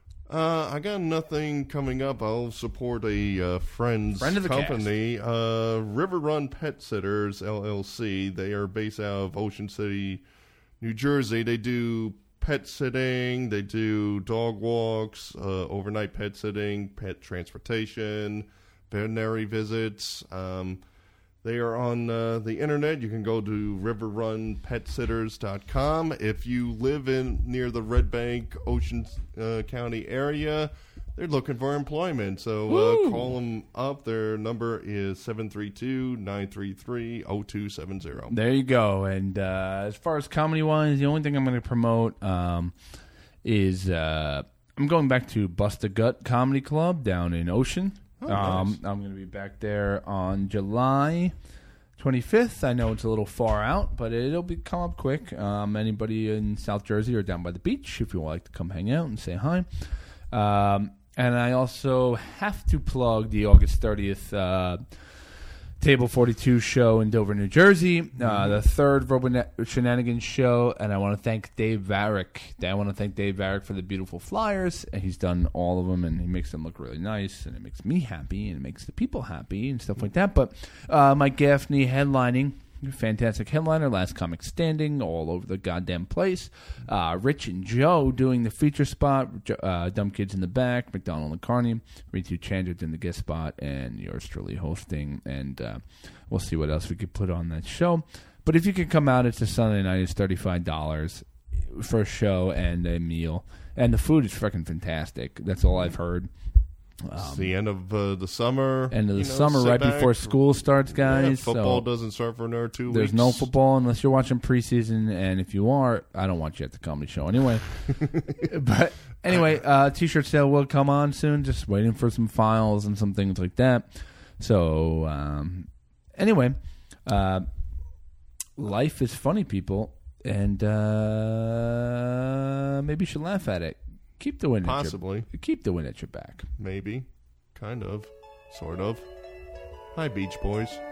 I got nothing coming up. I'll support a friend of the company, River Run Pet Sitters LLC. They are based out of Ocean City, New Jersey. They do pet sitting, they do dog walks, overnight pet sitting, pet transportation, veterinary visits. They are on the internet. You can go to riverrunpetsitters.com. If you live near the Red Bank, Ocean County area, they're looking for employment. So call them up. Their number is 732-933-0270. There you go. And as far as comedy-wise, the only thing I'm going to promote is I'm going back to Bust a Gut Comedy Club down in Ocean. Oh, nice. I'm going to be back there on July 25th. I know it's a little far out, but it'll come up quick. Anybody in South Jersey or down by the beach, if you would like to come hang out and say hi. And I also have to plug the August 30th Table 42 show in Dover, New Jersey, the third Robot Shenanigans show, and I want to thank Dave Varick. I want to thank Dave Varick for the beautiful flyers, and he's done all of them, and he makes them look really nice, and it makes me happy, and it makes the people happy, and stuff like that. But Mike Gaffney headlining fantastic headliner, last comic standing, all over the goddamn place. Rich and Joe doing the feature spot, Dumb Kids in the back, McDonald and Carney, Ritu Chandra doing the guest spot, and yours truly hosting. And we'll see what else we could put on that show. But if you can come out, it's a Sunday night. It's $35 for a show and a meal. And the food is freaking fantastic. That's all I've heard. It's the end of the summer. End of the summer, right before school starts, guys. Yeah, football so doesn't start for another 2 weeks. There's no football unless you're watching preseason, and if you are, I don't want you at the comedy show anyway. But anyway, T-shirt sale will come on soon. Just waiting for some files and some things like that. So anyway, life is funny, people, and maybe you should laugh at it. Keep the wind. Possibly. Keep the wind at your back. Maybe. Kind of. Sort of. Hi, Beach Boys.